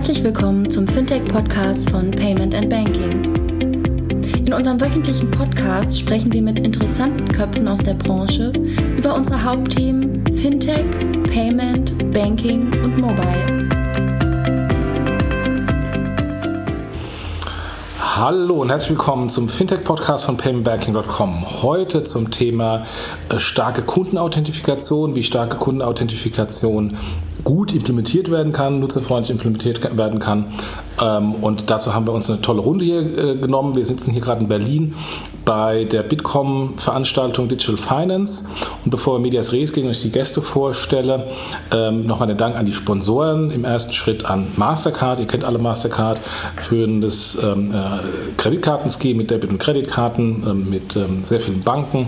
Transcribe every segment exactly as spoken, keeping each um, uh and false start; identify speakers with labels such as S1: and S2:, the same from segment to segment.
S1: Herzlich willkommen zum Fintech-Podcast von Payment and Banking. In unserem wöchentlichen Podcast sprechen wir mit interessanten Köpfen aus der Branche über unsere Hauptthemen Fintech, Payment, Banking und Mobile.
S2: Hallo und herzlich willkommen zum Fintech-Podcast von payment banking punkt com. Heute zum Thema äh, starke Kundenauthentifikation, wie starke Kundenauthentifikation gut implementiert werden kann, nutzerfreundlich implementiert werden kann. Ähm, und dazu haben wir uns eine tolle Runde hier äh, genommen. Wir sitzen hier gerade in Berlin bei der Bitkom-Veranstaltung Digital Finance. Und bevor wir Medias Res gehen und ich die Gäste vorstelle, ähm, nochmal den Dank an die Sponsoren. Im ersten Schritt an Mastercard. Ihr kennt alle Mastercard, führendes ähm, äh, Kreditkartenscheme mit Debit- und Kreditkarten, ähm, mit ähm, sehr vielen Banken.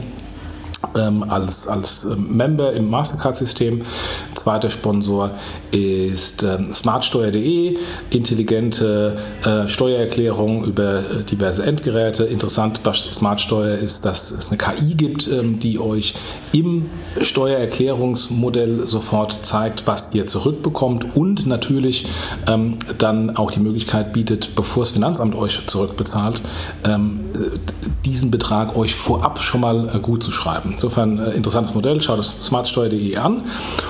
S2: Ähm, als, als ähm, Member im Mastercard-System. Zweiter Sponsor ist ähm, smartsteuer punkt de, intelligente äh, Steuererklärung über äh, diverse Endgeräte. Interessant bei Smartsteuer ist, dass es eine K I gibt, ähm, die euch im Steuererklärungsmodell sofort zeigt, was ihr zurückbekommt und natürlich ähm, dann auch die Möglichkeit bietet, bevor das Finanzamt euch zurückbezahlt, ähm, diesen Betrag euch vorab schon mal äh, gut zu schreiben. Insofern äh, interessantes Modell, schaut das smartsteuer punkt de an.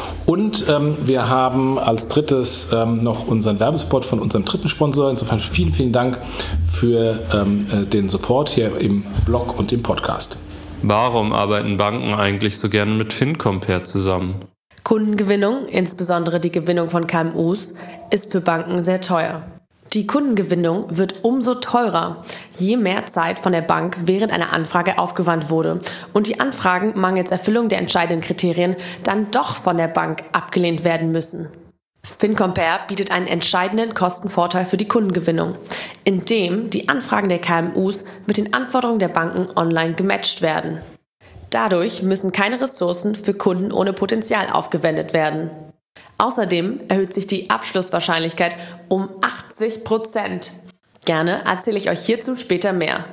S2: Und ähm, wir haben als drittes ähm, noch unseren Werbespot von unserem dritten Sponsor. Insofern vielen, vielen Dank für ähm, äh, den Support hier im Blog und im Podcast.
S3: Warum arbeiten Banken eigentlich so gerne mit FinCompare zusammen?
S4: Kundengewinnung, insbesondere die Gewinnung von K M Us, ist für Banken sehr teuer. Die Kundengewinnung wird umso teurer, je mehr Zeit von der Bank während einer Anfrage aufgewandt wurde und die Anfragen mangels Erfüllung der entscheidenden Kriterien dann doch von der Bank abgelehnt werden müssen. FinCompare bietet einen entscheidenden Kostenvorteil für die Kundengewinnung, indem die Anfragen der K M Us mit den Anforderungen der Banken online gematcht werden. Dadurch müssen keine Ressourcen für Kunden ohne Potenzial aufgewendet werden. Außerdem erhöht sich die Abschlusswahrscheinlichkeit um achtzig Prozent. Gerne erzähle ich euch hierzu später mehr.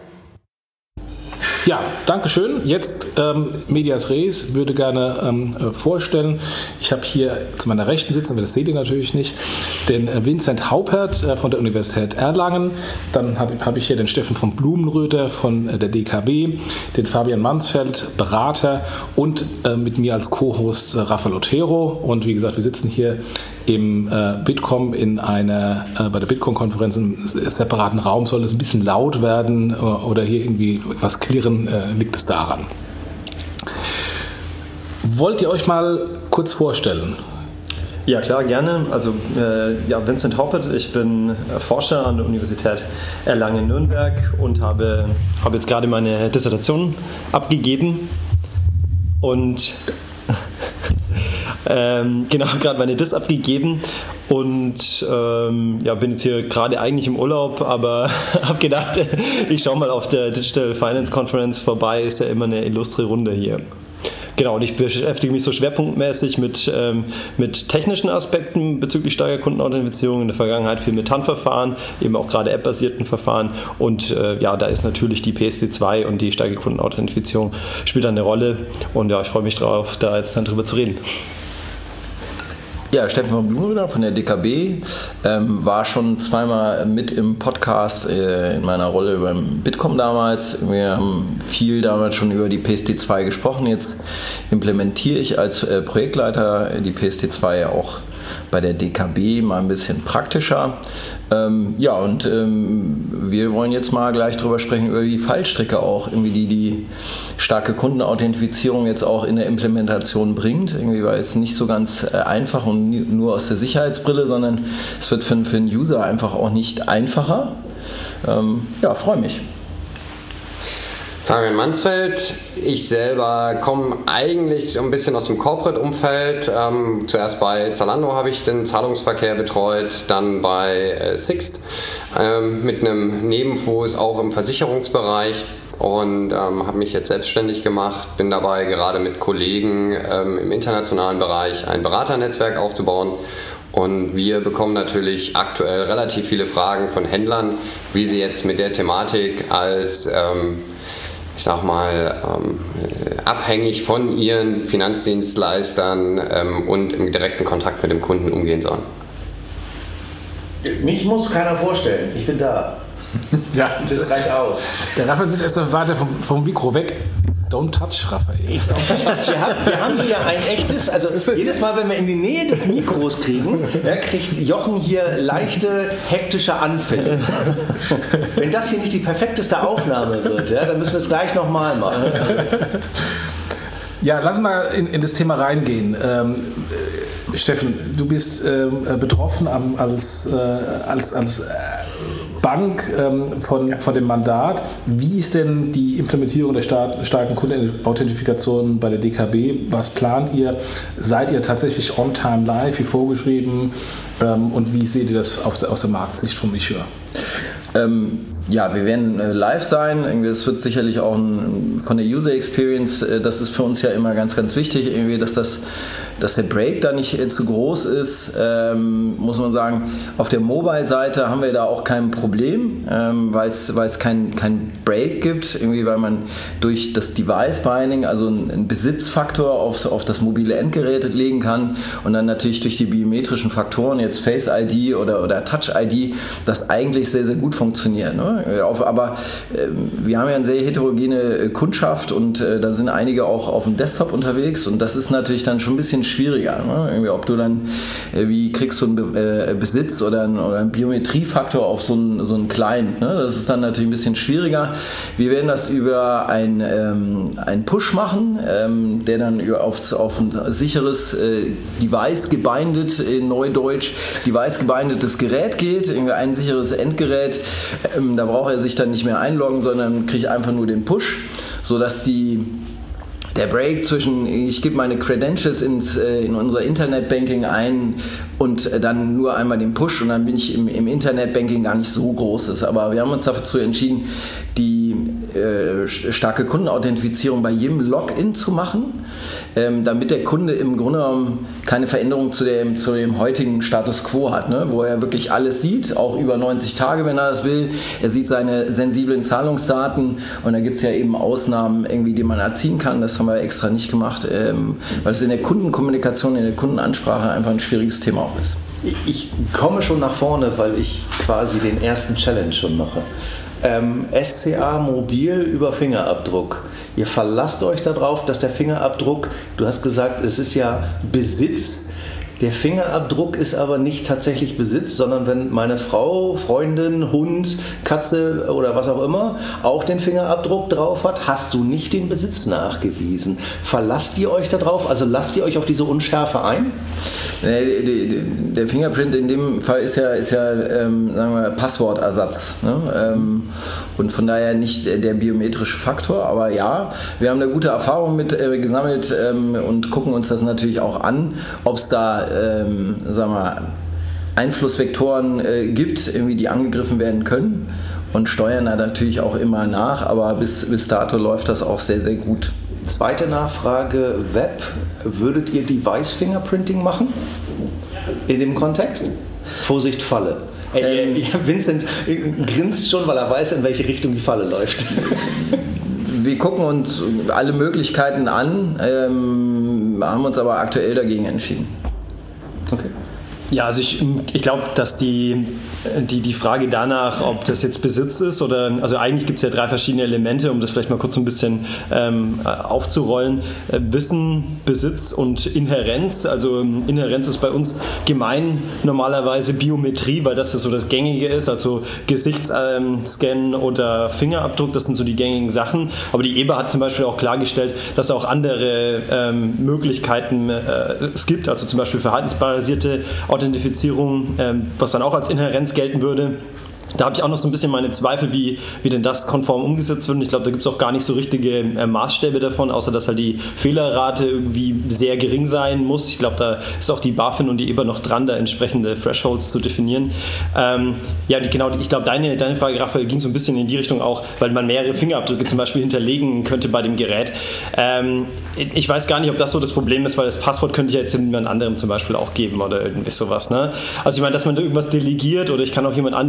S2: Ja, danke schön. Jetzt ähm, Medias Res würde gerne ähm, vorstellen. Ich habe hier zu meiner Rechten sitzen, aber das seht ihr natürlich nicht, den äh, Vincent Haupert äh, von der Universität Erlangen. Dann habe hab ich hier den Steffen von Blumenröder von äh, der D K B, den Fabian Mansfeld, Berater und äh, mit mir als Co-Host äh, Rafael Otero. Und wie gesagt, wir sitzen hier im äh, Bitkom in einer, äh, bei der Bitkom-Konferenz im separaten Raum. Soll es ein bisschen laut werden äh, oder hier irgendwie was klirren, äh, liegt es daran. Wollt ihr euch mal kurz vorstellen?
S5: Ja, klar, gerne. Also äh, ja, Vincent Haupert, ich bin Forscher an der Universität Erlangen-Nürnberg und habe, habe jetzt gerade meine Dissertation abgegeben und Ähm, genau, gerade meine Dis abgegeben und ähm, ja, bin jetzt hier gerade eigentlich im Urlaub, aber habe gedacht, ich schaue mal auf der Digital Finance Conference vorbei, ist ja immer eine illustre Runde hier. Genau, und ich beschäftige mich so schwerpunktmäßig mit, ähm, mit technischen Aspekten bezüglich starker Kundenauthentifizierung, in der Vergangenheit viel mit Handverfahren, eben auch gerade app-basierten Verfahren und äh, ja, da ist natürlich die P S D zwei und die starke Kundenauthentifizierung spielt eine Rolle und ja, ich freue mich drauf, da jetzt dann drüber zu reden.
S6: Ja, Steffen von Blumenröder von der D K B, ähm, war schon zweimal mit im Podcast äh, in meiner Rolle beim Bitkom damals. Wir haben viel damals schon über die P S D zwei gesprochen. Jetzt implementiere ich als äh, Projektleiter die P S D zwei ja auch bei der D K B mal ein bisschen praktischer. Ähm, ja, und ähm, wir wollen jetzt mal gleich drüber sprechen, über die Fallstricke auch, irgendwie die die starke Kundenauthentifizierung jetzt auch in der Implementation bringt. Irgendwie war es nicht so ganz äh, einfach und nur aus der Sicherheitsbrille, sondern es wird für, für den User einfach auch nicht einfacher. Ähm, ja, freue mich.
S7: Fabian Mansfeld, ich selber komme eigentlich so ein bisschen aus dem Corporate-Umfeld. Ähm, zuerst bei Zalando habe ich den Zahlungsverkehr betreut, dann bei äh, Sixt ähm, mit einem Nebenfuß auch im Versicherungsbereich und ähm, habe mich jetzt selbstständig gemacht, bin dabei gerade mit Kollegen ähm, im internationalen Bereich ein Beraternetzwerk aufzubauen. Und wir bekommen natürlich aktuell relativ viele Fragen von Händlern, wie sie jetzt mit der Thematik als ähm, ich sag mal, ähm, abhängig von ihren Finanzdienstleistern ähm, und im direkten Kontakt mit dem Kunden umgehen sollen.
S8: Mich muss keiner vorstellen, ich bin da.
S2: Ja,
S8: Das reicht aus.
S2: der Raphael sitzt erst mal weiter vom, vom Mikro weg. Don't touch, Raphael.
S8: Ich, wir, haben, wir haben hier ein echtes, also jedes Mal, wenn wir in die Nähe des Mikros kriegen, ja, kriegt Jochen hier leichte, hektische Anfälle. Wenn das hier nicht die perfekteste Aufnahme wird, ja, dann müssen wir es gleich nochmal machen.
S2: Ja, lass mal in, in das Thema reingehen. Ähm, äh, Steffen, du bist ähm, betroffen am, als, äh, als, als äh, Bank ähm, von, von dem Mandat. Wie ist denn die Implementierung der star- starken Kundenauthentifikation bei der D K B? Was plant ihr? Seid ihr tatsächlich on time live, wie vorgeschrieben? Ähm, und wie seht ihr das auf der, aus der Marktsicht vom Issuer?
S6: Ähm, ja, wir werden äh, live sein. Es wird sicherlich auch ein, von der User Experience, äh, das ist für uns ja immer ganz, ganz wichtig, irgendwie, dass, das, dass der Break da nicht äh, zu groß ist. Ähm, muss man sagen, auf der Mobile-Seite haben wir da auch kein Problem, ähm, weil es, weil es kein, kein Break gibt, irgendwie, weil man durch das Device-Binding, also einen, einen Besitzfaktor auf, auf das mobile Endgerät legen kann und dann natürlich durch die biometrischen Faktoren, jetzt Face I D oder, oder Touch I D, das eigentlich sehr, sehr gut funktioniert. Ne? Aber äh, wir haben ja eine sehr heterogene Kundschaft und äh, da sind einige auch auf dem Desktop unterwegs und das ist natürlich dann schon ein bisschen schwieriger. Ne? Irgendwie, ob du dann, äh, wie kriegst du einen Be- äh, Besitz oder einen, oder einen Biometriefaktor auf so einen, so einen Client. Ne? Das ist dann natürlich ein bisschen schwieriger. Wir werden das über ein, ähm, einen Push machen, ähm, der dann über aufs, auf ein sicheres äh, Device gebindet, in Neudeutsch, Device gebindetes Gerät geht, irgendwie ein sicheres Endgerät. Ähm, da braucht er sich dann nicht mehr einloggen, sondern kriegt einfach nur den Push, sodass die der Break zwischen, ich gebe meine Credentials ins, äh, in unser Internetbanking ein und äh, dann nur einmal den Push und dann bin ich im, im Internetbanking gar nicht so groß ist. Aber wir haben uns dazu entschieden, die äh, starke Kundenauthentifizierung bei jedem Login zu machen, ähm, damit der Kunde im Grunde genommen keine Veränderung zu dem, zu dem heutigen Status Quo hat, ne? Wo er wirklich alles sieht, auch über neunzig Tage, wenn er das will. Er sieht seine sensiblen Zahlungsdaten und da gibt es ja eben Ausnahmen, irgendwie, die man erziehen kann. Das haben wir extra nicht gemacht, ähm, weil es in der Kundenkommunikation, in der Kundenansprache einfach ein schwieriges Thema auch ist.
S8: Ich komme schon nach vorne, weil ich quasi den ersten Challenge schon mache. Ähm, S C A mobil über Fingerabdruck. Ihr verlasst euch darauf, dass der Fingerabdruck, du hast gesagt, es ist ja Besitz. Der Fingerabdruck ist aber nicht tatsächlich Besitz, sondern wenn meine Frau, Freundin, Hund, Katze oder was auch immer auch den Fingerabdruck drauf hat, hast du nicht den Besitz nachgewiesen. Verlasst ihr euch darauf? Also lasst ihr euch auf diese Unschärfe ein?
S6: Der Fingerprint in dem Fall ist ja, ist ja ähm, sagen wir, Passwortersatz. Ne? Ähm, und von daher nicht der biometrische Faktor. Aber ja, wir haben da gute Erfahrungen mit äh, gesammelt ähm, und gucken uns das natürlich auch an, ob es da ähm, sagen wir, Einflussvektoren äh, gibt, irgendwie, die angegriffen werden können und steuern da natürlich auch immer nach. Aber bis, bis dato läuft das auch sehr, sehr gut.
S8: Zweite Nachfrage, Web. Würdet ihr Device-Fingerprinting machen? In dem Kontext? Vorsicht, Falle. Ey, ähm, Vincent grinst schon, weil er weiß, in welche Richtung die Falle läuft.
S6: Wir gucken uns alle Möglichkeiten an, ähm, haben uns aber aktuell dagegen entschieden.
S5: Okay. Ja, also ich, ich glaube, dass die, die, die Frage danach, ob das jetzt Besitz ist oder, also eigentlich gibt es ja drei verschiedene Elemente, um das vielleicht mal kurz ein bisschen ähm, aufzurollen. Äh, Wissen, Besitz und Inhärenz. Also Inhärenz ist bei uns gemein normalerweise Biometrie, weil das ja so das Gängige ist, also Gesichtsscan oder Fingerabdruck, das sind so die gängigen Sachen. Aber die E B A hat zum Beispiel auch klargestellt, dass es auch andere ähm, Möglichkeiten äh, es gibt, also zum Beispiel verhaltensbasierte Authentifizierung, ähm, was dann auch als Inhärenz gelten würde. Da habe ich auch noch so ein bisschen meine Zweifel, wie, wie denn das konform umgesetzt wird. Und ich glaube, da gibt es auch gar nicht so richtige äh, Maßstäbe davon, außer dass halt die Fehlerrate irgendwie sehr gering sein muss. Ich glaube, da ist auch die BaFin und die E B A noch dran, da entsprechende Thresholds zu definieren. Ähm, ja, die, genau, ich glaube, deine, deine Frage, Raphael, ging so ein bisschen in die Richtung auch, weil man mehrere Fingerabdrücke zum Beispiel hinterlegen könnte bei dem Gerät. Ähm, ich weiß gar nicht, ob das so das Problem ist, weil das Passwort könnte ich ja jetzt jemand anderem zum Beispiel auch geben oder irgendwie sowas. Ne? Also ich meine, dass man da irgendwas delegiert oder ich kann auch jemand anderem meinen Besitz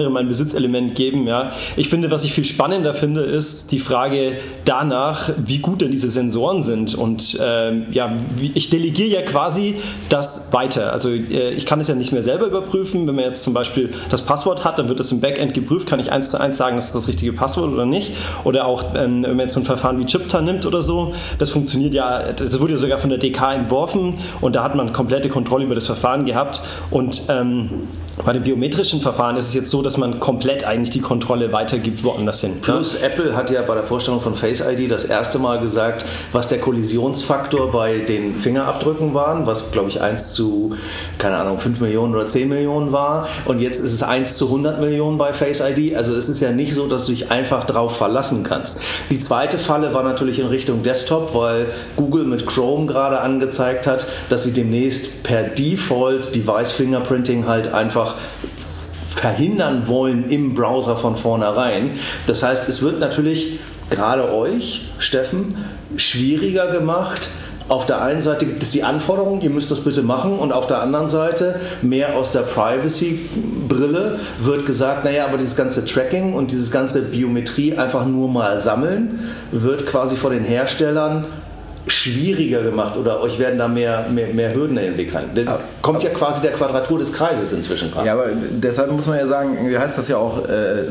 S5: Besitzelement geben. Ja. Ich finde, was ich viel spannender finde, ist die Frage danach, wie gut denn diese Sensoren sind. Und ähm, ja, ich delegiere ja quasi das weiter. Also äh, ich kann es ja nicht mehr selber überprüfen. Wenn man jetzt zum Beispiel das Passwort hat, dann wird das im Backend geprüft, kann ich eins zu eins sagen, das ist das richtige Passwort oder nicht. Oder auch, ähm, wenn man jetzt so ein Verfahren wie Chipta nimmt oder so, das funktioniert ja, das wurde ja sogar von der D K entworfen und da hat man komplette Kontrolle über das Verfahren gehabt. Und ähm, bei den biometrischen Verfahren ist es jetzt so, dass man komplett eigentlich die Kontrolle weitergibt woanders hin.
S8: Plus ja? Apple hat ja bei der Vorstellung von Face I D das erste Mal gesagt, was der Kollisionsfaktor bei den Fingerabdrücken war, was glaube ich eins zu, keine Ahnung, fünf Millionen oder zehn Millionen war und jetzt ist es eins zu hundert Millionen bei Face I D. Also es ist ja nicht so, dass du dich einfach drauf verlassen kannst. Die zweite Falle war natürlich in Richtung Desktop, weil Google mit Chrome gerade angezeigt hat, dass sie demnächst per Default Device Fingerprinting halt einfach verhindern wollen im Browser von vornherein. Das heißt, es wird natürlich gerade euch, Steffen, schwieriger gemacht. Auf der einen Seite gibt es die Anforderung, ihr müsst das bitte machen, und auf der anderen Seite, mehr aus der Privacy-Brille, wird gesagt, naja, aber dieses ganze Tracking und dieses ganze Biometrie einfach nur mal sammeln, wird quasi von den Herstellern schwieriger gemacht oder euch werden da mehr, mehr, mehr Hürden in den Weg rein. Da kommt ja quasi der Quadratur des Kreises inzwischen rein.
S6: Ja, aber deshalb muss man ja sagen, wie heißt das ja auch, äh,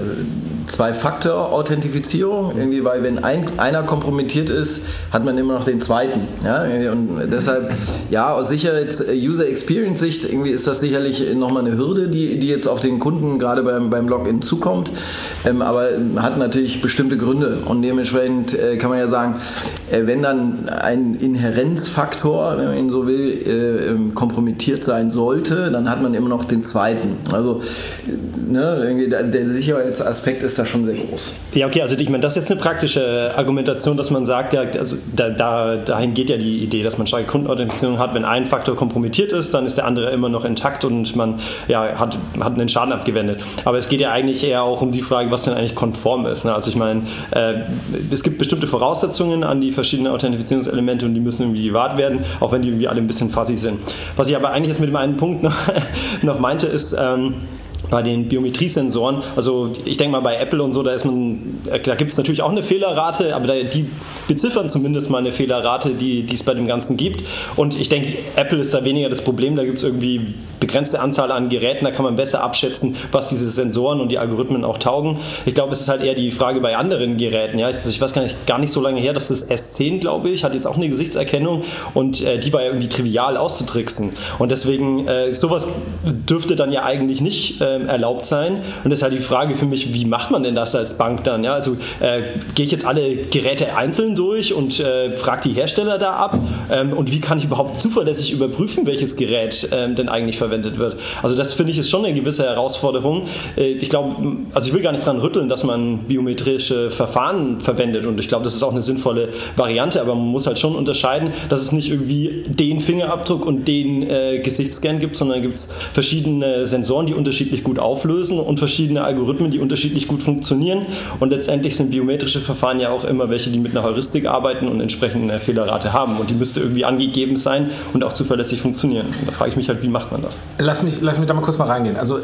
S6: Zwei-Faktor-Authentifizierung, irgendwie, weil wenn ein, einer kompromittiert ist, hat man immer noch den zweiten. Ja? Und deshalb, ja, aus Sicherheits-User-Experience-Sicht irgendwie ist das sicherlich nochmal eine Hürde, die, die jetzt auf den Kunden gerade beim, beim Login zukommt, ähm, aber hat natürlich bestimmte Gründe und dementsprechend äh, kann man ja sagen, äh, wenn dann ein Inhärenzfaktor, wenn man ihn so will, äh, kompromittiert sein sollte, dann hat man immer noch den zweiten. Also ne, irgendwie der, der Sicherheitsaspekt ist da schon sehr groß.
S5: Ja, okay, also ich meine, das ist jetzt eine praktische Argumentation, dass man sagt, ja, also da, da, dahin geht ja die Idee, dass man starke Kundenauthentifizierung hat. Wenn ein Faktor kompromittiert ist, dann ist der andere immer noch intakt und man ja, hat, hat einen Schaden abgewendet. Aber es geht ja eigentlich eher auch um die Frage, was denn eigentlich konform ist. Ne? Also ich meine, äh, es gibt bestimmte Voraussetzungen an die verschiedenen Authentifizierungselemente und die müssen irgendwie gewahrt werden, auch wenn die irgendwie alle ein bisschen fuzzy sind. Was ich aber eigentlich jetzt mit dem einen Punkt noch, noch meinte, ist, ähm, bei den Biometriesensoren, also ich denke mal bei Apple und so, da ist man, da gibt es natürlich auch eine Fehlerrate, aber da, die beziffern zumindest mal eine Fehlerrate, die, die es bei dem Ganzen gibt. Und ich denke, Apple ist da weniger das Problem, da gibt es irgendwie begrenzte Anzahl an Geräten, da kann man besser abschätzen, was diese Sensoren und die Algorithmen auch taugen. Ich glaube, es ist halt eher die Frage bei anderen Geräten. Ja? Ich, ich weiß gar nicht, gar nicht so lange her, dass das S zehn, glaube ich, hat jetzt auch eine Gesichtserkennung und äh, die war ja irgendwie trivial auszutricksen. Und deswegen, äh, sowas dürfte dann ja eigentlich nicht äh, erlaubt sein. Und das ist halt die Frage für mich, wie macht man denn das als Bank dann? Ja, also äh, gehe ich jetzt alle Geräte einzeln durch und äh, frage die Hersteller da ab? Ähm, und wie kann ich überhaupt zuverlässig überprüfen, welches Gerät ähm, denn eigentlich verwendet wird? Also das finde ich ist schon eine gewisse Herausforderung. Äh, ich glaube, also ich will gar nicht dran rütteln, dass man biometrische Verfahren verwendet und ich glaube, das ist auch eine sinnvolle Variante, aber man muss halt schon unterscheiden, dass es nicht irgendwie den Fingerabdruck und den äh, Gesichtsscan gibt, sondern gibt es verschiedene Sensoren, die unterschiedlich gut auflösen und verschiedene Algorithmen, die unterschiedlich gut funktionieren. Und letztendlich sind biometrische Verfahren ja auch immer welche, die mit einer Heuristik arbeiten und entsprechend eine Fehlerrate haben. Und die müsste irgendwie angegeben sein und auch zuverlässig funktionieren. Und da frage ich mich halt, wie macht man das?
S2: Lass mich, lass mich da mal kurz mal reingehen. Also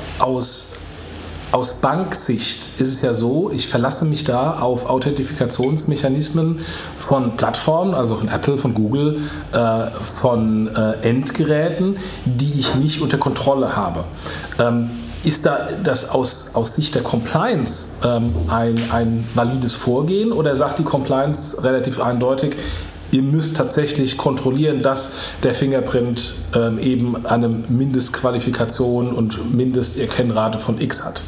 S2: aus, aus Banksicht ist es ja so, ich verlasse mich da auf Authentifikationsmechanismen von Plattformen, also von Apple, von Google, äh, von äh, Endgeräten, die ich nicht unter Kontrolle habe. Ähm, ist da das aus, aus Sicht der Compliance ähm, ein, ein valides Vorgehen oder sagt die Compliance relativ eindeutig, ihr müsst tatsächlich kontrollieren, dass der Fingerprint ähm, eben eine Mindestqualifikation und Mindesterkennrate von X hat?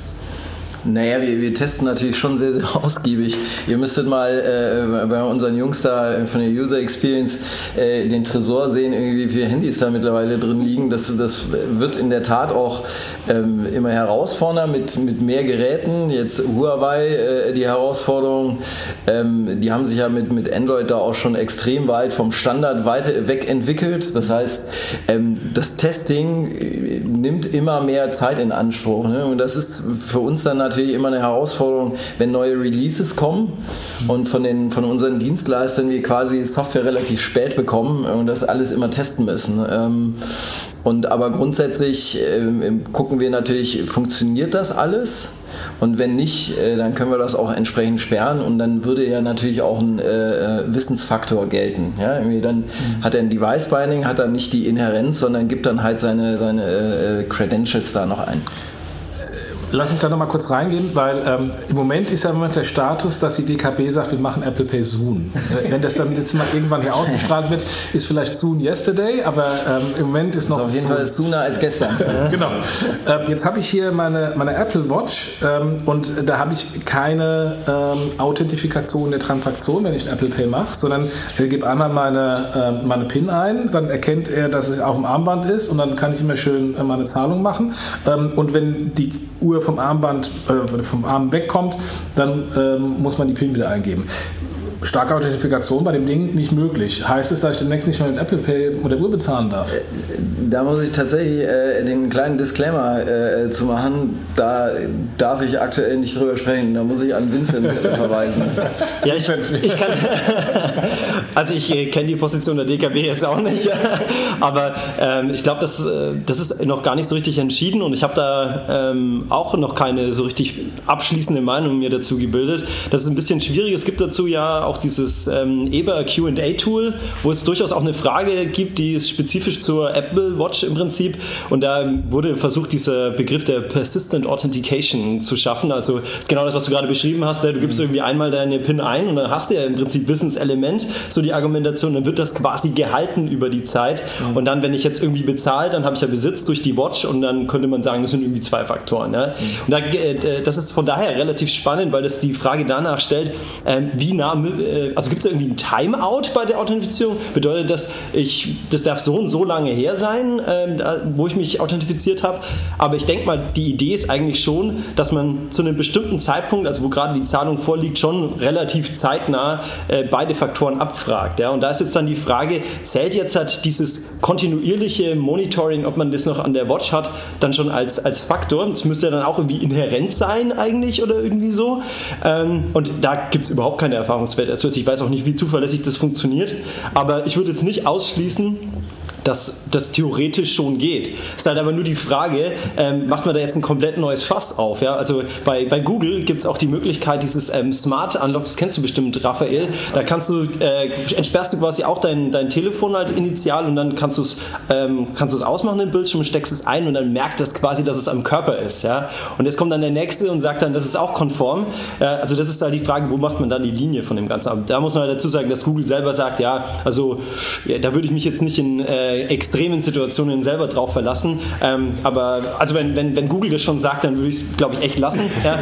S6: Naja, wir, wir testen natürlich schon sehr, sehr ausgiebig. Ihr müsstet mal äh, bei unseren Jungs da von der User Experience äh, den Tresor sehen, irgendwie wie viele Handys da mittlerweile drin liegen. Das, das wird in der Tat auch ähm, immer herausfordernder mit, mit mehr Geräten. Jetzt Huawei, äh, die Herausforderung, ähm, die haben sich ja mit, mit Android da auch schon extrem weit vom Standard weiter wegentwickelt. Das heißt, ähm, das Testing nimmt immer mehr Zeit in Anspruch. Ne? Und das ist für uns dann natürlich immer eine Herausforderung, wenn neue Releases kommen und von, den, von unseren Dienstleistern wir quasi Software relativ spät bekommen und das alles immer testen müssen. Ähm, und aber grundsätzlich ähm, gucken wir natürlich, funktioniert das alles? Und wenn nicht, äh, dann können wir das auch entsprechend sperren und dann würde ja natürlich auch ein äh, Wissensfaktor gelten. Ja? Irgendwie dann mhm. hat er ein Device-Binding, hat er nicht die Inherenz, sondern gibt dann halt seine, seine äh, Credentials da noch ein.
S2: Lass mich da noch mal kurz reingehen, weil ähm, im Moment ist ja im Moment der Status, dass die D K B sagt, wir machen Apple Pay soon. Wenn das dann jetzt mal irgendwann hier ausgestrahlt wird, ist vielleicht soon yesterday, aber ähm, im Moment ist noch
S6: also auf jeden soon. Fall sooner als gestern.
S2: Genau. Ähm, jetzt habe ich hier meine, meine Apple Watch ähm, und da habe ich keine ähm, Authentifikation der Transaktion, wenn ich ein Apple Pay mache, sondern ich gebe einmal meine, ähm, meine PIN ein, dann erkennt er, dass es auf dem Armband ist und dann kann ich immer schön äh, meine Zahlung machen. Ähm, und wenn die Uhr vom Armband, äh, vom Arm wegkommt, dann ähm, muss man die PIN wieder eingeben. Starke Authentifikation bei dem Ding nicht möglich. Heißt es, dass ich demnächst nicht mehr mit Apple Pay mit der Uhr bezahlen darf?
S6: Da muss ich tatsächlich äh, den kleinen Disclaimer äh, zu machen. Da darf ich aktuell nicht drüber sprechen. Da muss ich an Vincent äh, verweisen.
S5: Ja, ich, ich kann. Also ich äh, kenne die Position der D K B jetzt auch nicht. Aber ähm, ich glaube, das, äh, das ist noch gar nicht so richtig entschieden und ich habe da ähm, auch noch keine so richtig abschließende Meinung mir dazu gebildet. Das ist ein bisschen schwierig. Es gibt dazu ja auch dieses ähm, E B A Q and A-Tool, wo es durchaus auch eine Frage gibt, die ist spezifisch zur Apple Watch im Prinzip. Und da wurde versucht, dieser Begriff der Persistent Authentication zu schaffen. Also das ist genau das, was du gerade beschrieben hast. Du gibst irgendwie einmal deine PIN ein und dann hast du ja im Prinzip Wissenselement, so die Argumentation, dann wird das quasi gehalten über die Zeit. Und dann, wenn ich jetzt irgendwie bezahle, dann habe ich ja Besitz durch die Watch und dann könnte man sagen, das sind irgendwie zwei Faktoren. Ja? Und da, äh, das ist von daher relativ spannend, weil das die Frage danach stellt, äh, wie nah also gibt es irgendwie ein Timeout bei der Authentifizierung? Bedeutet das, ich, das darf so und so lange her sein, ähm, da, wo ich mich authentifiziert habe? Aber ich denke mal, die Idee ist eigentlich schon, dass man zu einem bestimmten Zeitpunkt, also wo gerade die Zahlung vorliegt, schon relativ zeitnah äh, beide Faktoren abfragt. Ja? Und da ist jetzt dann die Frage, zählt jetzt halt dieses kontinuierliche Monitoring, ob man das noch an der Watch hat, dann schon als, als Faktor? Das müsste ja dann auch irgendwie inhärent sein eigentlich oder irgendwie so. Ähm, und da gibt es überhaupt keine Erfahrungswerte. Also ich weiß auch nicht, wie zuverlässig das funktioniert, aber ich würde jetzt nicht ausschließen, dass das theoretisch schon geht. Es ist halt aber nur die Frage, ähm, macht man da jetzt ein komplett neues Fass auf? Ja? Also bei, bei Google gibt es auch die Möglichkeit, dieses ähm, Smart Unlock, das kennst du bestimmt, Raphael, da kannst du, äh, entsperrst du quasi auch dein, dein Telefon halt initial und dann kannst du es ähm, kannst du es ausmachen, den Bildschirm, steckst es ein und dann merkt das quasi, dass es am Körper ist. Ja? Und jetzt kommt dann der Nächste und sagt dann, das ist auch konform. Äh, also das ist halt die Frage, wo macht man dann die Linie von dem Ganzen? Da muss man halt dazu sagen, dass Google selber sagt, ja, also ja, da würde ich mich jetzt nicht in äh, extremen Situationen selber drauf verlassen. Ähm, aber also wenn, wenn, wenn Google das schon sagt, dann würde ich es, glaube ich, echt lassen. Ja.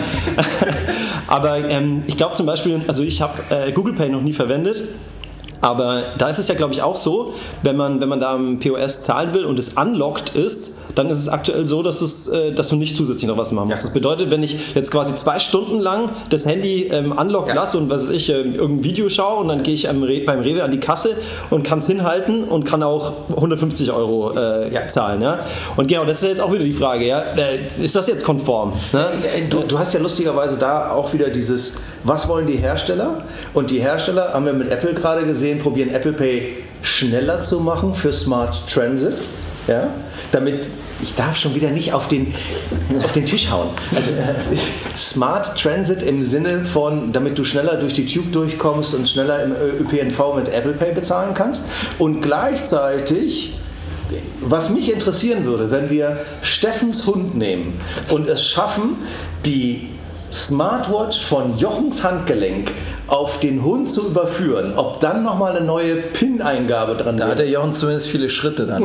S5: Aber ähm, ich glaube zum Beispiel, also ich habe äh, Google Pay noch nie verwendet. Aber da ist es ja, glaube ich, auch so, wenn man, wenn man da am P O S zahlen will und es unlocked ist, dann ist es aktuell so, dass, es, äh, dass du nicht zusätzlich noch was machen musst. Ja. Das bedeutet, wenn ich jetzt quasi zwei Stunden lang das Handy ähm, unlocked ja. lasse und was weiß ich, äh, irgendein Video schaue und dann gehe ich am Re- beim Rewe an die Kasse und kann es hinhalten und kann auch hundertfünfzig Euro äh, ja. zahlen. Ja? Und genau, das ist jetzt auch wieder die Frage, ja? äh, ist das jetzt konform? Ne?
S8: Du, du hast ja lustigerweise da auch wieder dieses, was wollen die Hersteller? Und die Hersteller, haben wir mit Apple gerade gesehen, probieren Apple Pay schneller zu machen für Smart Transit, ja, damit, ich darf schon wieder nicht auf den, auf den Tisch hauen, also äh, Smart Transit im Sinne von, damit du schneller durch die Tube durchkommst und schneller im Ö P N V mit Apple Pay bezahlen kannst und gleichzeitig, was mich interessieren würde, wenn wir Steffens Hund nehmen und es schaffen, die Smartwatch von Jochens Handgelenk auf den Hund zu überführen, ob dann nochmal eine neue PIN-Eingabe dran
S6: da
S8: wird.
S6: hat der Jochen zumindest viele Schritte dann.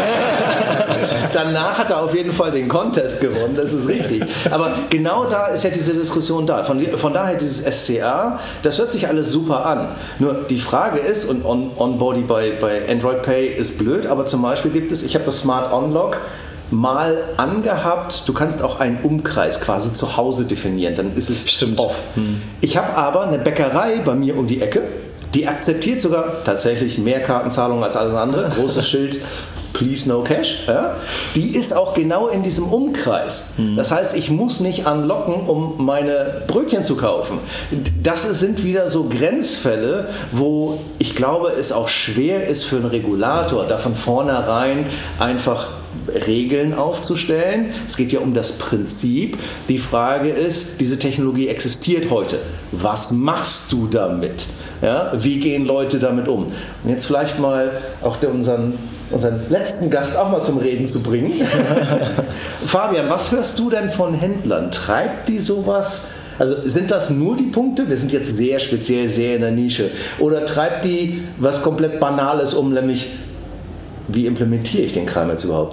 S8: Danach hat er auf jeden Fall den Contest gewonnen, das ist richtig. Aber genau da ist ja diese Diskussion da. Von, von daher dieses S C A, das hört sich alles super an. Nur die Frage ist, und On, On-Body bei, bei Android Pay ist blöd, aber zum Beispiel gibt es, ich habe das Smart Unlock mal angehabt, du kannst auch einen Umkreis quasi zu Hause definieren, dann ist es
S5: Stimmt.
S8: off. Hm. Ich habe aber eine Bäckerei bei mir um die Ecke, die akzeptiert sogar tatsächlich mehr Kartenzahlungen als alles andere, großes Schild, Please no cash, ja? Die ist auch genau in diesem Umkreis. Hm. Das heißt, ich muss nicht anlocken, um meine Brötchen zu kaufen. Das sind wieder so Grenzfälle, wo ich glaube, es auch schwer ist für einen Regulator, da von vornherein einfach Regeln aufzustellen. Es geht ja um das Prinzip. Die Frage ist, diese Technologie existiert heute. Was machst du damit? Ja, wie gehen Leute damit um? Und jetzt vielleicht mal auch der, unseren, unseren letzten Gast auch mal zum Reden zu bringen. Fabian, was hörst du denn von Händlern? Treibt die sowas? Also sind das nur die Punkte? Wir sind jetzt sehr speziell, sehr in der Nische. Oder treibt die was komplett Banales um, nämlich wie implementiere ich den Kram jetzt überhaupt?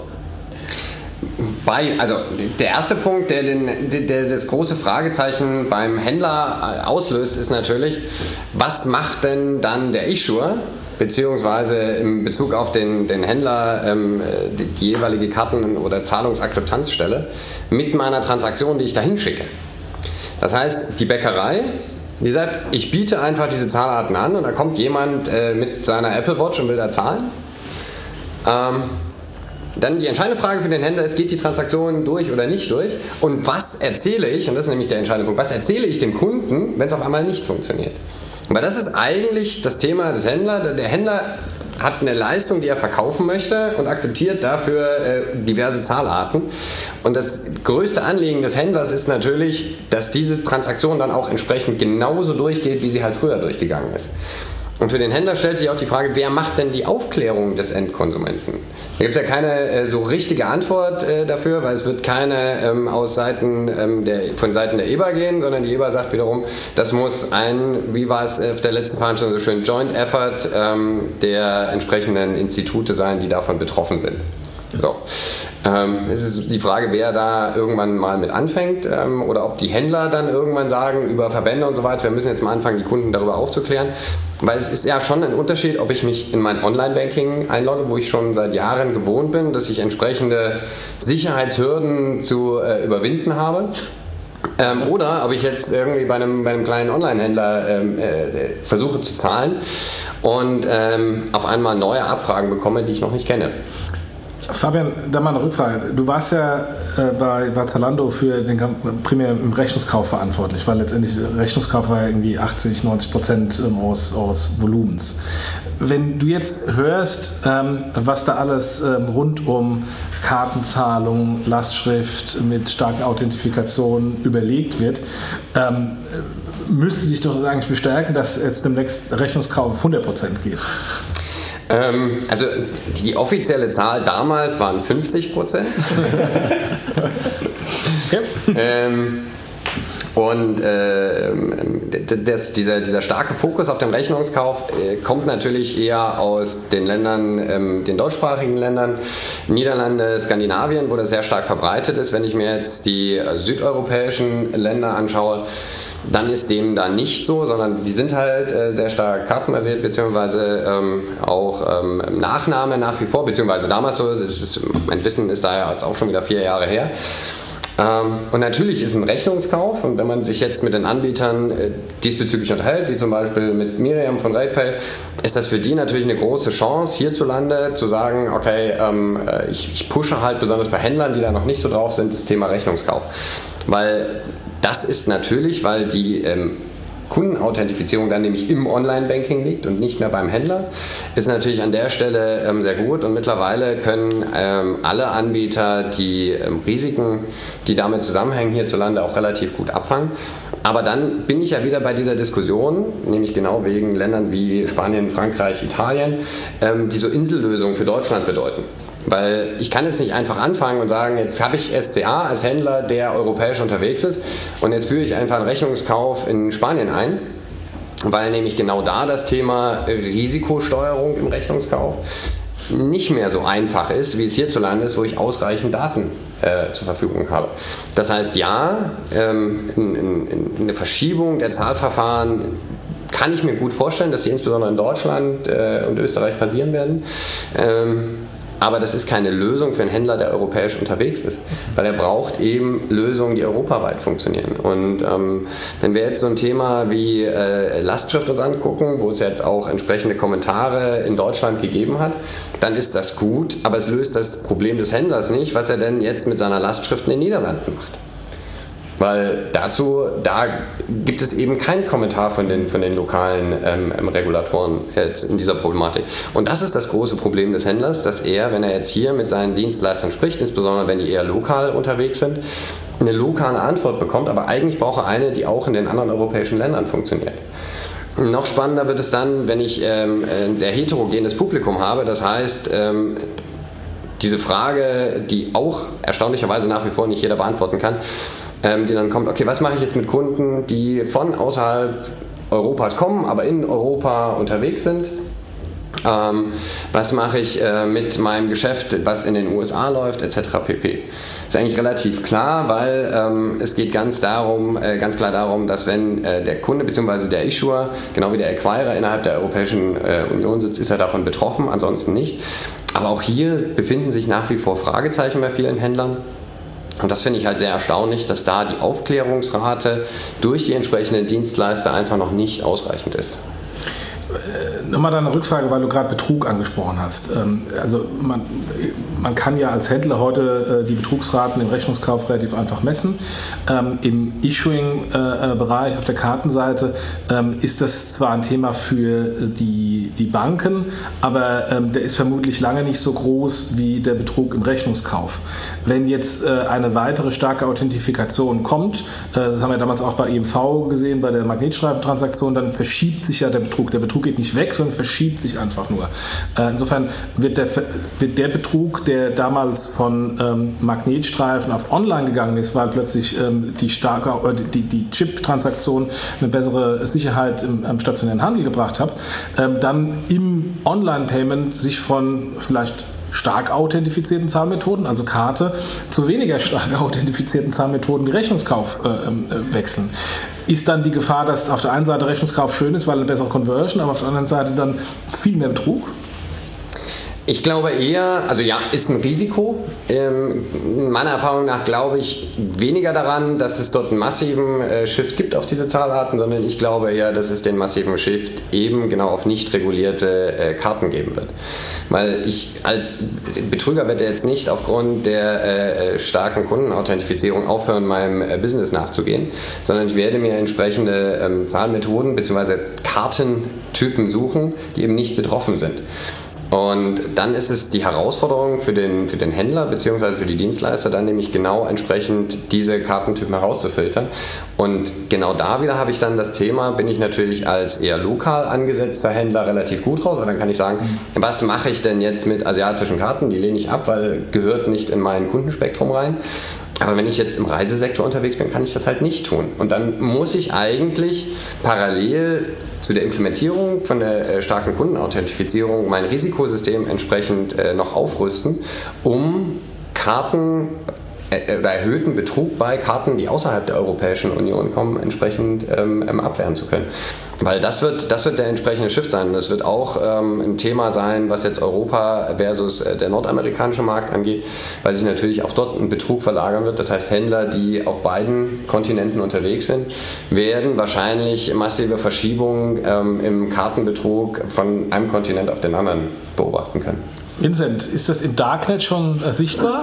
S7: Bei, also der erste Punkt, der, den, der das große Fragezeichen beim Händler auslöst, ist natürlich, was macht denn dann der Issuer, beziehungsweise in Bezug auf den, den Händler ähm, die, die jeweilige Karten- oder Zahlungsakzeptanzstelle mit meiner Transaktion, die ich dahin schicke. Das heißt, die Bäckerei, die sagt, ich biete einfach diese Zahlarten an und da kommt jemand äh, mit seiner Apple Watch und will da zahlen. Ähm, Dann die entscheidende Frage für den Händler ist, geht die Transaktion durch oder nicht durch? Und was erzähle ich, und das ist nämlich der entscheidende Punkt, was erzähle ich dem Kunden, wenn es auf einmal nicht funktioniert? Weil das ist eigentlich das Thema des Händlers. Der Händler hat eine Leistung, die er verkaufen möchte und akzeptiert dafür äh, diverse Zahlarten. Und das größte Anliegen des Händlers ist natürlich, dass diese Transaktion dann auch entsprechend genauso durchgeht, wie sie halt früher durchgegangen ist. Und für den Händler stellt sich auch die Frage, wer macht denn die Aufklärung des Endkonsumenten? Da gibt es ja keine äh, so richtige Antwort äh, dafür, weil es wird keine ähm, aus Seiten, ähm, der, von Seiten der E B A gehen, sondern die E B A sagt wiederum, das muss ein, wie war es auf der letzten Veranstaltung so schön, Joint Effort ähm, der entsprechenden Institute sein, die davon betroffen sind. So. Ähm, es ist die Frage, wer da irgendwann mal mit anfängt ähm, oder ob die Händler dann irgendwann sagen, über Verbände und so weiter, wir müssen jetzt mal anfangen, die Kunden darüber aufzuklären. Weil es ist ja schon ein Unterschied, ob ich mich in mein Online-Banking einlogge, wo ich schon seit Jahren gewohnt bin, dass ich entsprechende Sicherheitshürden zu äh, überwinden habe. Ähm, oder ob ich jetzt irgendwie bei einem, bei einem kleinen Online-Händler ähm, äh, versuche zu zahlen und ähm, auf einmal neue Abfragen bekomme, die ich noch nicht kenne.
S2: Fabian, da mal eine Rückfrage. Du warst ja äh, bei, bei Zalando für den primär im Rechnungskauf verantwortlich, weil letztendlich Rechnungskauf war ja irgendwie achtzig, neunzig Prozent ähm, aus, aus Volumens. Wenn du jetzt hörst, ähm, was da alles ähm, rund um Kartenzahlung, Lastschrift mit starken Authentifikationen überlegt wird, ähm, müsste dich doch eigentlich bestärken, dass jetzt demnächst Rechnungskauf hundert Prozent geht.
S7: Ähm, also die offizielle Zahl damals waren fünfzig Prozent.
S2: Okay.
S7: ähm, und äh, das, dieser, dieser starke Fokus auf den Rechnungskauf äh, kommt natürlich eher aus den Ländern, ähm, den deutschsprachigen Ländern, Niederlande, Skandinavien, wo das sehr stark verbreitet ist. Wenn ich mir jetzt die südeuropäischen Länder anschaue, dann ist dem da nicht so, sondern die sind halt äh, sehr stark kartenbasiert, beziehungsweise ähm, auch ähm, Nachname nach wie vor, beziehungsweise damals so, das ist, mein Wissen ist da ja jetzt auch schon wieder vier Jahre her. Ähm, und natürlich ist ein Rechnungskauf, und wenn man sich jetzt mit den Anbietern äh, diesbezüglich unterhält, wie zum Beispiel mit Miriam von RatePay, ist das für die natürlich eine große Chance, hierzulande zu sagen, okay, ähm, ich, ich pushe halt besonders bei Händlern, die da noch nicht so drauf sind, das Thema Rechnungskauf. Weil das ist natürlich, weil die ähm, Kundenauthentifizierung dann nämlich im Online-Banking liegt und nicht mehr beim Händler, ist natürlich an der Stelle ähm, sehr gut, und mittlerweile können ähm, alle Anbieter die ähm, Risiken, die damit zusammenhängen, hierzulande auch relativ gut abfangen. Aber dann bin ich ja wieder bei dieser Diskussion, nämlich genau wegen Ländern wie Spanien, Frankreich, Italien, ähm, die so Insellösungen für Deutschland bedeuten. Weil ich kann jetzt nicht einfach anfangen und sagen, jetzt habe ich S C A als Händler, der europäisch unterwegs ist, und jetzt führe ich einfach einen Rechnungskauf in Spanien ein, weil nämlich genau da das Thema Risikosteuerung im Rechnungskauf nicht mehr so einfach ist, wie es hierzulande ist, wo ich ausreichend Daten äh, zur Verfügung habe. Das heißt, ja, ähm, in, in, in eine Verschiebung der Zahlverfahren kann ich mir gut vorstellen, dass sie insbesondere in Deutschland äh, und Österreich passieren werden. Ähm, Aber das ist keine Lösung für einen Händler, der europäisch unterwegs ist, weil er braucht eben Lösungen, die europaweit funktionieren. Und ähm, wenn wir jetzt so ein Thema wie äh, Lastschrift uns angucken, wo es jetzt auch entsprechende Kommentare in Deutschland gegeben hat, dann ist das gut, aber es löst das Problem des Händlers nicht, was er denn jetzt mit seiner Lastschrift in den Niederlanden macht. Weil dazu, da gibt es eben keinen Kommentar von den, von den lokalen ähm, Regulatoren jetzt in dieser Problematik. Und das ist das große Problem des Händlers, dass er, wenn er jetzt hier mit seinen Dienstleistern spricht, insbesondere wenn die eher lokal unterwegs sind, eine lokale Antwort bekommt, aber eigentlich braucht er eine, die auch in den anderen europäischen Ländern funktioniert. Noch spannender wird es dann, wenn ich ähm, ein sehr heterogenes Publikum habe, das heißt, ähm, diese Frage, die auch erstaunlicherweise nach wie vor nicht jeder beantworten kann, ähm, die dann kommt, okay, was mache ich jetzt mit Kunden, die von außerhalb Europas kommen, aber in Europa unterwegs sind? Ähm, was mache ich äh, mit meinem Geschäft, was in den U S A läuft, et cetera pp. Das ist eigentlich relativ klar, weil ähm, es geht ganz darum, äh, ganz klar darum, dass wenn äh, der Kunde bzw. der Issuer, genau wie der Acquirer innerhalb der Europäischen äh, Union sitzt, ist er davon betroffen, ansonsten nicht. Aber auch hier befinden sich nach wie vor Fragezeichen bei vielen Händlern. Und das finde ich halt sehr erstaunlich, dass da die Aufklärungsrate durch die entsprechenden Dienstleister einfach noch nicht ausreichend ist.
S2: Nochmal da eine Rückfrage, weil du gerade Betrug angesprochen hast. Also man, man kann ja als Händler heute die Betrugsraten im Rechnungskauf relativ einfach messen. Im Issuing-Bereich auf der Kartenseite ist das zwar ein Thema für die, die Banken, aber der ist vermutlich lange nicht so groß wie der Betrug im Rechnungskauf. Wenn jetzt eine weitere starke Authentifikation kommt, das haben wir damals auch bei E M V gesehen, bei der Magnetstreifentransaktion, dann verschiebt sich ja der Betrug. Der Betrug geht nicht weg, sondern verschiebt sich einfach nur. Insofern wird der, wird der Betrug, der damals von ähm, Magnetstreifen auf Online gegangen ist, weil plötzlich ähm, die, starke, äh, die, die Chip-Transaktion eine bessere Sicherheit im, im stationären Handel gebracht hat, ähm, dann im Online-Payment sich von vielleicht stark authentifizierten Zahlmethoden, also Karte, zu weniger stark authentifizierten Zahlmethoden wie Rechnungskauf äh, äh, wechseln. Ist dann die Gefahr, dass auf der einen Seite Rechnungskauf schön ist, weil eine bessere Conversion, aber auf der anderen Seite dann viel mehr Betrug?
S7: Ich glaube eher, also ja, ist ein Risiko. Ähm, meiner Erfahrung nach glaube ich weniger daran, dass es dort einen massiven äh, Shift gibt auf diese Zahlarten, sondern ich glaube eher, dass es den massiven Shift eben genau auf nicht regulierte äh, Karten geben wird. Weil ich als Betrüger werde jetzt nicht aufgrund der äh, starken Kundenauthentifizierung aufhören, meinem äh, Business nachzugehen, sondern ich werde mir entsprechende ähm, Zahlmethoden bzw. Kartentypen suchen, die eben nicht betroffen sind. Und dann ist es die Herausforderung für den, für den Händler bzw. für die Dienstleister, dann nämlich genau entsprechend diese Kartentypen herauszufiltern. Und genau da wieder habe ich dann das Thema, bin ich natürlich als eher lokal angesetzter Händler relativ gut raus, weil dann kann ich sagen, was mache ich denn jetzt mit asiatischen Karten? Die lehne ich ab, weil gehört nicht in mein Kundenspektrum rein. Aber wenn ich jetzt im Reisesektor unterwegs bin, kann ich das halt nicht tun. Und dann muss ich eigentlich parallel zu der Implementierung von der äh, starken Kundenauthentifizierung mein Risikosystem entsprechend äh, noch aufrüsten, um Karten äh, oder erhöhten Betrug bei Karten, die außerhalb der Europäischen Union kommen, entsprechend ähm, abwehren zu können. Weil das wird, das wird der entsprechende Shift sein. Das wird auch ähm, ein Thema sein, was jetzt Europa versus äh, der nordamerikanische Markt angeht, weil sich natürlich auch dort ein Betrug verlagern wird. Das heißt, Händler, die auf beiden Kontinenten unterwegs sind, werden wahrscheinlich massive Verschiebungen ähm, im Kartenbetrug von einem Kontinent auf den anderen beobachten können.
S2: Vincent, ist das im Darknet schon äh, sichtbar?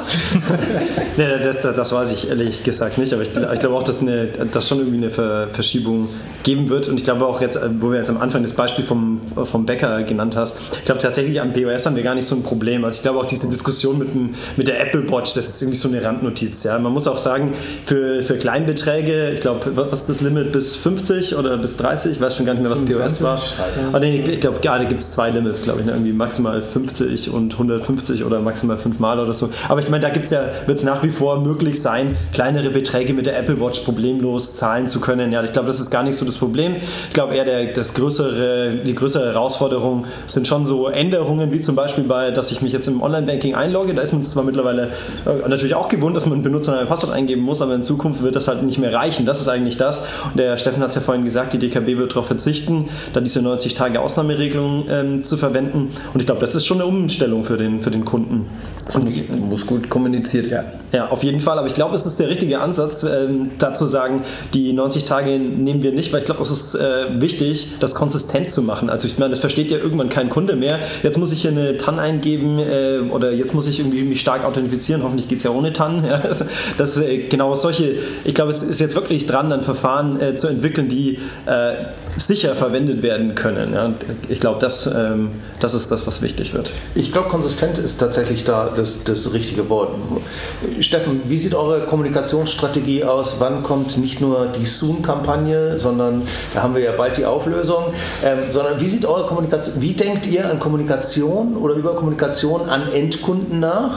S5: nee, das, das, das weiß ich ehrlich gesagt nicht, aber ich, ich glaube auch, dass eine, dass schon irgendwie eine Ver, Verschiebung geben wird. Und ich glaube auch jetzt, wo wir jetzt am Anfang das Beispiel vom, vom Bäcker genannt hast, ich glaube tatsächlich am P O S haben wir gar nicht so ein Problem. Also ich glaube auch diese Diskussion mit, dem, mit der Apple Watch, das ist irgendwie so eine Randnotiz. Ja? Man muss auch sagen, für, für Kleinbeträge, ich glaube, was ist das Limit, bis fünfzig oder bis dreißig? Ich weiß schon gar nicht mehr, was fünfundzwanzig, P O S war. Aber nee, ich glaube, ja, da gibt es zwei Limits, glaube ich, ne? Irgendwie maximal fünfzig und hundertfünfzig oder maximal fünfmal oder so. Aber ich meine, da gibt's ja, wird es nach wie vor möglich sein, kleinere Beträge mit der Apple Watch problemlos zahlen zu können. Ja, ich glaube, das ist gar nicht so das Problem. Ich glaube eher, der, das größere, die größere Herausforderung sind schon so Änderungen, wie zum Beispiel bei, dass ich mich jetzt im Online-Banking einlogge. Da ist man zwar mittlerweile äh, natürlich auch gewohnt, dass man einen Benutzer ein Passwort eingeben muss, aber in Zukunft wird das halt nicht mehr reichen. Das ist eigentlich das. Und der Steffen hat es ja vorhin gesagt, die D K B wird darauf verzichten, da diese neunzig Tage Ausnahmeregelung ähm, zu verwenden. Und ich glaube, das ist schon eine Umstellung für den, für den Kunden.
S6: Und muss gut kommuniziert werden.
S5: Ja, auf jeden Fall. Aber ich glaube, es ist der richtige Ansatz, ähm, dazu sagen, die neunzig Tage nehmen wir nicht, weil ich glaube, es ist äh, wichtig, das konsistent zu machen. Also ich meine, das versteht ja irgendwann kein Kunde mehr. Jetzt muss ich hier eine T A N eingeben äh, oder jetzt muss ich irgendwie mich stark authentifizieren. Hoffentlich geht es ja ohne T A N. Ja, das, das, äh, genau solche, ich glaube, es ist jetzt wirklich dran, ein Verfahren äh, zu entwickeln, die äh, sicher verwendet werden können. Ja. Ich glaube, das, ähm, das ist das, was wichtig wird.
S8: Ich glaube, konsistent ist tatsächlich da das, das richtige Wort. Steffen, wie sieht eure Kommunikationsstrategie aus? Wann kommt nicht nur die Soon-Kampagne, sondern da haben wir ja bald die Auflösung, ähm, sondern wie sieht eure Kommunikation, wie denkt ihr an Kommunikation oder über Kommunikation an Endkunden nach?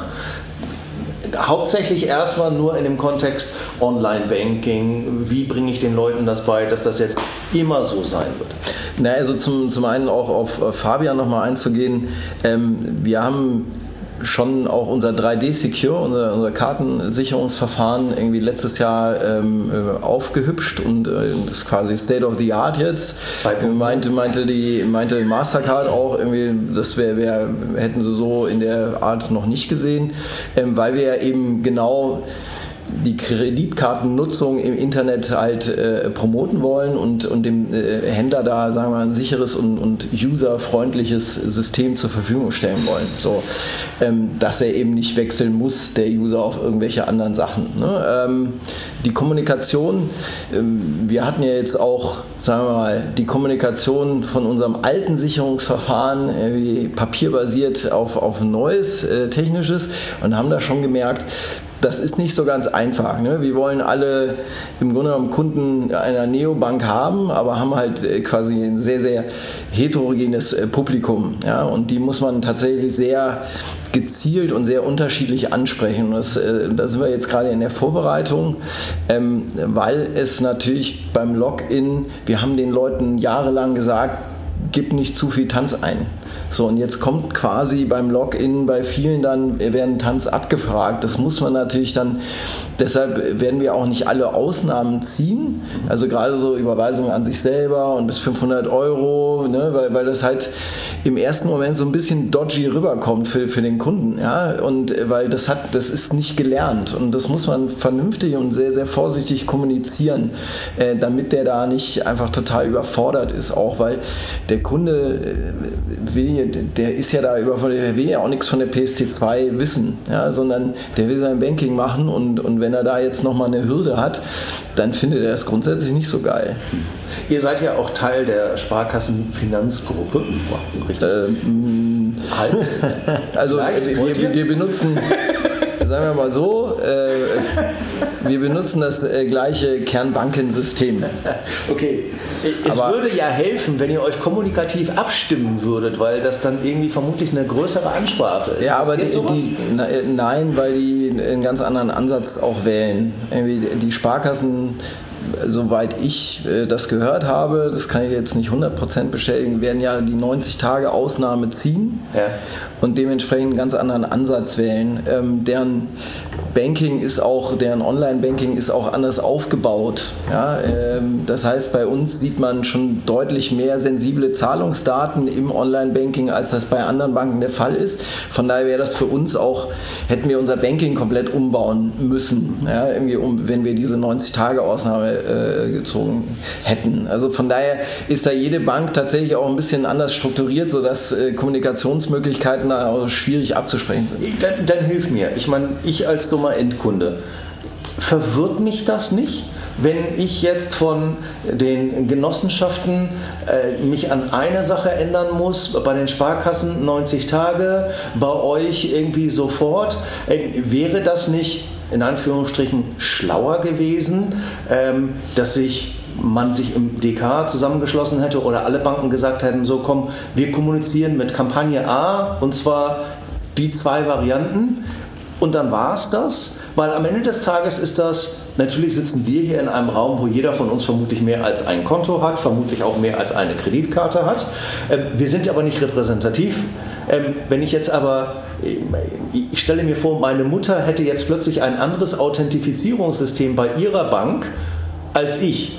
S8: Hauptsächlich erstmal nur in dem Kontext Online-Banking. Wie bringe ich den Leuten das bei, dass das jetzt immer so sein wird?
S6: Na, also zum, zum einen auch auf Fabian nochmal einzugehen. Ähm, wir haben schon auch unser drei D Secure, unser, unser Kartensicherungsverfahren irgendwie letztes Jahr ähm, aufgehübscht und äh, das ist quasi State of the Art jetzt. Meinte, meinte, die, meinte Mastercard auch irgendwie, das wär, wär, hätten sie so in der Art noch nicht gesehen, ähm, weil wir ja eben genau die Kreditkartennutzung im Internet halt äh, promoten wollen und, und dem äh, Händler da, sagen wir mal, ein sicheres und, und userfreundliches System zur Verfügung stellen wollen. So, ähm, dass er eben nicht wechseln muss, der User, auf irgendwelche anderen Sachen. Ne? Ähm, die Kommunikation, ähm, wir hatten ja jetzt auch, sagen wir mal, die Kommunikation von unserem alten Sicherungsverfahren äh, papierbasiert auf, auf ein neues äh, technisches und haben da schon gemerkt, das ist nicht so ganz einfach. Ne? Wir wollen alle im Grunde genommen Kunden einer Neobank haben, aber haben halt quasi ein sehr, sehr heterogenes Publikum. Ja? Und die muss man tatsächlich sehr gezielt und sehr unterschiedlich ansprechen. Und das, da sind wir jetzt gerade in der Vorbereitung, ähm, weil es natürlich beim Login, wir haben den Leuten jahrelang gesagt, gib nicht zu viel Tanz ein. So, und jetzt kommt quasi beim Login bei vielen dann, werden Tanz abgefragt. Das muss man natürlich dann, deshalb werden wir auch nicht alle Ausnahmen ziehen. Also gerade so Überweisungen an sich selber und bis fünfhundert Euro, ne, weil, weil das halt im ersten Moment so ein bisschen dodgy rüberkommt für, für den Kunden. Ja? Und weil das hat, das ist nicht gelernt und das muss man vernünftig und sehr, sehr vorsichtig kommunizieren, äh, damit der da nicht einfach total überfordert ist. Auch weil der Kunde will, der ist ja da überfordert, der will ja auch nichts von der P S T zwei wissen, ja? Sondern der will sein Banking machen und, und wenn er da jetzt nochmal eine Hürde hat, dann findet er es grundsätzlich nicht so geil.
S8: Ihr seid ja auch Teil der Sparkassenfinanzgruppe. Richtig. Ähm,
S6: also wir, wir benutzen, sagen wir mal so, äh, wir benutzen das äh, gleiche Kernbankensystem.
S8: Okay. Es Aber würde ja helfen, wenn ihr euch kommunikativ abstimmen würdet, weil das dann irgendwie vermutlich eine größere Ansprache ist.
S6: Ja, aber die, die, nein, weil die einen ganz anderen Ansatz auch wählen. Irgendwie die Sparkassen, soweit ich äh, das gehört habe, das kann ich jetzt nicht hundert Prozent bestätigen, werden ja die neunzig Tage Ausnahme ziehen, ja, und dementsprechend einen ganz anderen Ansatz wählen. Ähm, deren Banking ist auch, deren Online-Banking ist auch anders aufgebaut. Ja? Ähm, das heißt, bei uns sieht man schon deutlich mehr sensible Zahlungsdaten im Online-Banking, als das bei anderen Banken der Fall ist. Von daher wäre das für uns auch, hätten wir unser Banking komplett umbauen müssen, ja? Irgendwie um, wenn wir diese neunzig Tage Ausnahme äh, gezogen hätten. Also von daher ist da jede Bank tatsächlich auch ein bisschen anders strukturiert, sodass äh, Kommunikationsmöglichkeiten da auch schwierig abzusprechen sind.
S8: Dann, dann hilf mir. Ich meine, ich als dummer Endkunde, verwirrt mich das nicht, wenn ich jetzt von den Genossenschaften äh, mich an eine Sache ändern muss, bei den Sparkassen neunzig Tage, bei euch irgendwie sofort? Äh, wäre das nicht in Anführungsstrichen schlauer gewesen, ähm, dass sich man sich im D K zusammengeschlossen hätte oder alle Banken gesagt hätten, so komm, wir kommunizieren mit Kampagne A und zwar die zwei Varianten und dann war es das, weil am Ende des Tages ist das, natürlich sitzen wir hier in einem Raum, wo jeder von uns vermutlich mehr als ein Konto hat, vermutlich auch mehr als eine Kreditkarte hat. Wir sind aber nicht repräsentativ. Wenn ich jetzt aber, ich stelle mir vor, meine Mutter hätte jetzt plötzlich ein anderes Authentifizierungssystem bei ihrer Bank als ich.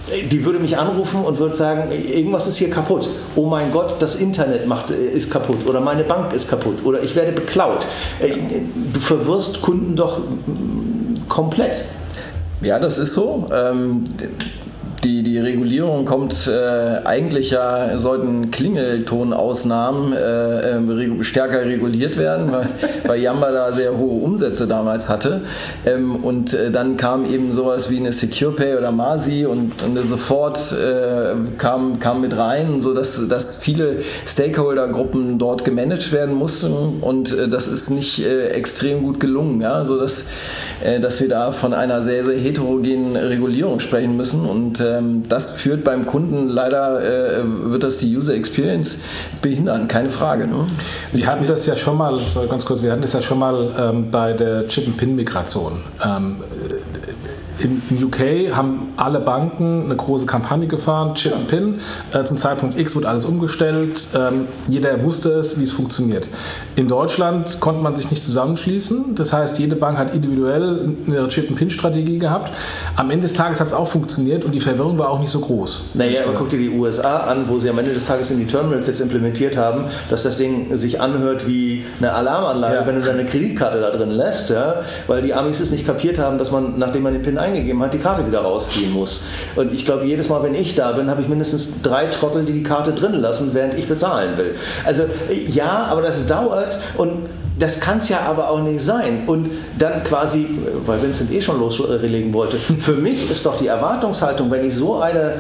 S8: die würde mich anrufen und würde sagen, irgendwas ist hier kaputt. Oh mein Gott, das Internet macht, ist kaputt oder meine Bank ist kaputt oder ich werde beklaut. Du verwirrst Kunden doch komplett.
S6: Ja, das ist so. Ähm, Die, die Regulierung kommt äh, eigentlich ja, sollten Klingeltonausnahmen äh, äh, stärker reguliert werden, weil, weil Yamba da sehr hohe Umsätze damals hatte. Ähm, und äh, dann kam eben sowas wie eine SecurePay oder Masi und, und sofort äh, kam, kam mit rein, sodass dass viele Stakeholder-Gruppen dort gemanagt werden mussten und äh, das ist nicht äh, extrem gut gelungen, ja? Sodass äh, dass wir da von einer sehr, sehr heterogenen Regulierung sprechen müssen und äh, das führt beim Kunden leider, äh, wird das die User Experience behindern, keine Frage. Ne?
S2: Wir hatten das ja schon mal, sorry, ganz kurz, wir hatten das ja schon mal ähm, bei der Chip-and-Pin-Migration. Ähm, In, in U K haben alle Banken eine große Kampagne gefahren, Chip and Pin. Äh, zum Zeitpunkt X wurde alles umgestellt. Ähm, jeder wusste es, wie es funktioniert. In Deutschland konnte man sich nicht zusammenschließen. Das heißt, jede Bank hat individuell eine Chip and Pin Strategie gehabt. Am Ende des Tages hat es auch funktioniert und die Verwirrung war auch nicht so groß.
S8: Naja, guck dir die U S A an, wo sie am Ende des Tages in die Terminals jetzt implementiert haben, dass das Ding sich anhört wie eine Alarmanlage, ja. Wenn du deine Kreditkarte da drin lässt, ja, weil die Amis es nicht kapiert haben, dass man, nachdem man den Pin eingegeben hat, die Karte wieder rausziehen muss. Und ich glaube, jedes Mal, wenn ich da bin, habe ich mindestens drei Trottel, die die Karte drin lassen, während ich bezahlen will. Also ja, aber das dauert und das kann es ja aber auch nicht sein. Und dann quasi, weil Vincent eh schon loslegen wollte, für mich ist doch die Erwartungshaltung, wenn ich so eine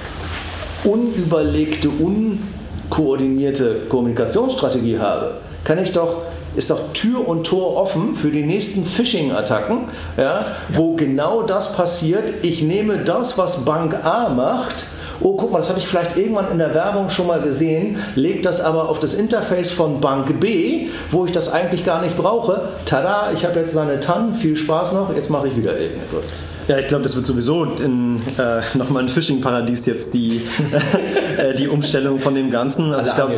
S8: unüberlegte, unkoordinierte Kommunikationsstrategie habe, kann ich doch ist doch Tür und Tor offen für die nächsten Phishing-Attacken, ja, wo genau das passiert. Ich nehme das, was Bank A macht, oh, guck mal, das habe ich vielleicht irgendwann in der Werbung schon mal gesehen, lege das aber auf das Interface von Bank B, wo ich das eigentlich gar nicht brauche. Tada, ich habe jetzt eine T A N, viel Spaß noch, jetzt mache ich wieder irgendetwas.
S5: Ja, ich glaube, das wird sowieso in, äh, nochmal ein Phishing-Paradies jetzt die, äh, die Umstellung von dem Ganzen. Also ich glaube,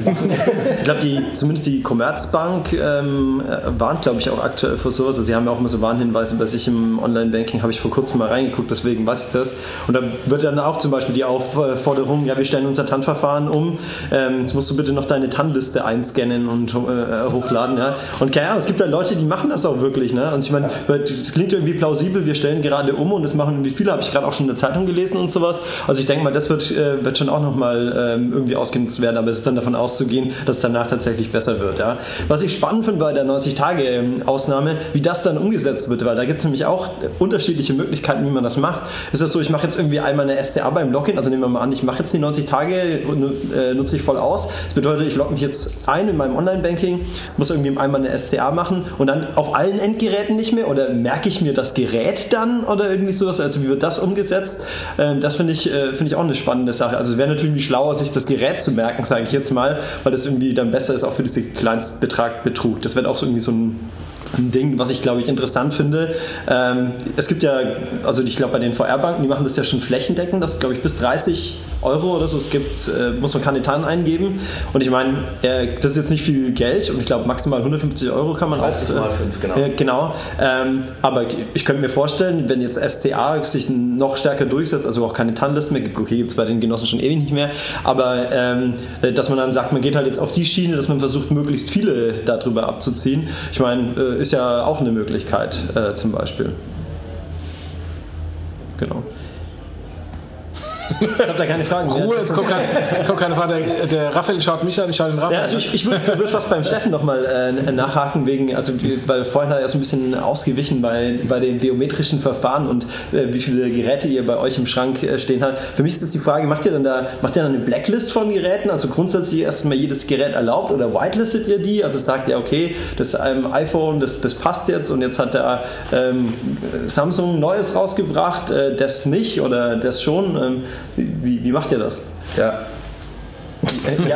S5: ich glaube, die, zumindest die Commerzbank ähm, warnt, glaube ich, auch aktuell vor sowas. Also sie haben ja auch immer so Warnhinweise bei sich im Online-Banking, habe ich vor kurzem mal reingeguckt, deswegen weiß ich das. Und da wird dann auch zum Beispiel die Aufforderung, ja, wir stellen unser T A N-Verfahren um, ähm, jetzt musst du bitte noch deine T A N-Liste einscannen und äh, hochladen. Ja. Und keine Ahnung, es gibt da Leute, die machen das auch wirklich. Ne? Und ich meine, das klingt irgendwie plausibel, wir stellen gerade um und das machen wie viele, habe ich gerade auch schon in der Zeitung gelesen und sowas. Also ich denke mal, das wird, äh, wird schon auch nochmal ähm, irgendwie ausgenutzt werden, aber es ist dann davon auszugehen, dass es danach tatsächlich besser wird. Ja. Was ich spannend finde bei der neunzig-Tage-Ausnahme, wie das dann umgesetzt wird, weil da gibt es nämlich auch unterschiedliche Möglichkeiten, wie man das macht. Ist das so, ich mache jetzt irgendwie einmal eine S C A beim Login, also nehmen wir mal an, ich mache jetzt die neunzig Tage, äh, nutze ich voll aus. Das bedeutet, ich logge mich jetzt ein in meinem Online-Banking, muss irgendwie einmal eine S C A machen und dann auf allen Endgeräten nicht mehr oder merke ich mir das Gerät dann oder irgendwie sowas, also wie wird das umgesetzt? Ähm, das finde ich, äh, find ich auch eine spannende Sache. Also es wäre natürlich schlauer, sich das Gerät zu merken, sage ich jetzt mal, weil das irgendwie dann besser ist, auch für diese Kleinstbetragbetrug. Das wäre auch so irgendwie so ein ein Ding, was ich glaube ich interessant finde. Ähm, es gibt ja, also ich glaube bei den V R-Banken, die machen das ja schon flächendeckend, dass glaube ich bis dreißig Euro oder so es gibt, äh, muss man keine T A N eingeben. Und ich meine, äh, das ist jetzt nicht viel Geld und ich glaube maximal hundertfünfzig Euro kann man auch.
S8: dreißig mal fünf, genau.
S5: Äh, genau. Ähm, aber ich könnte mir vorstellen, wenn jetzt S C A sich noch stärker durchsetzt, also auch keine T A N-Listen mehr, okay, gibt es bei den Genossen schon ewig nicht mehr, aber ähm, dass man dann sagt, man geht halt jetzt auf die Schiene, dass man versucht, möglichst viele darüber abzuziehen. Ich meine, äh, ist ja auch eine Möglichkeit äh, zum Beispiel. Genau. Jetzt habt ihr keine Fragen mehr.
S2: Ruhe, es kommt keine, es kommt keine Frage. Der, der Raphael schaut mich an, ich schaue den Raphael.
S5: Ja, also ich, ich würde würd fast beim Steffen nochmal äh, nachhaken, wegen, also, weil vorhin hat er so ein bisschen ausgewichen bei, bei den biometrischen Verfahren und äh, wie viele Geräte ihr bei euch im Schrank äh, stehen habt. Für mich ist jetzt die Frage, macht ihr dann da macht ihr dann eine Blacklist von Geräten, also grundsätzlich erstmal jedes Gerät erlaubt oder whitelistet ihr die? Also sagt ihr, okay, das ähm, iPhone, das, das passt jetzt und jetzt hat der ähm, Samsung Neues rausgebracht, äh, das nicht oder das schon. Ähm, Wie, wie macht ihr das?
S6: Ja.
S5: ja.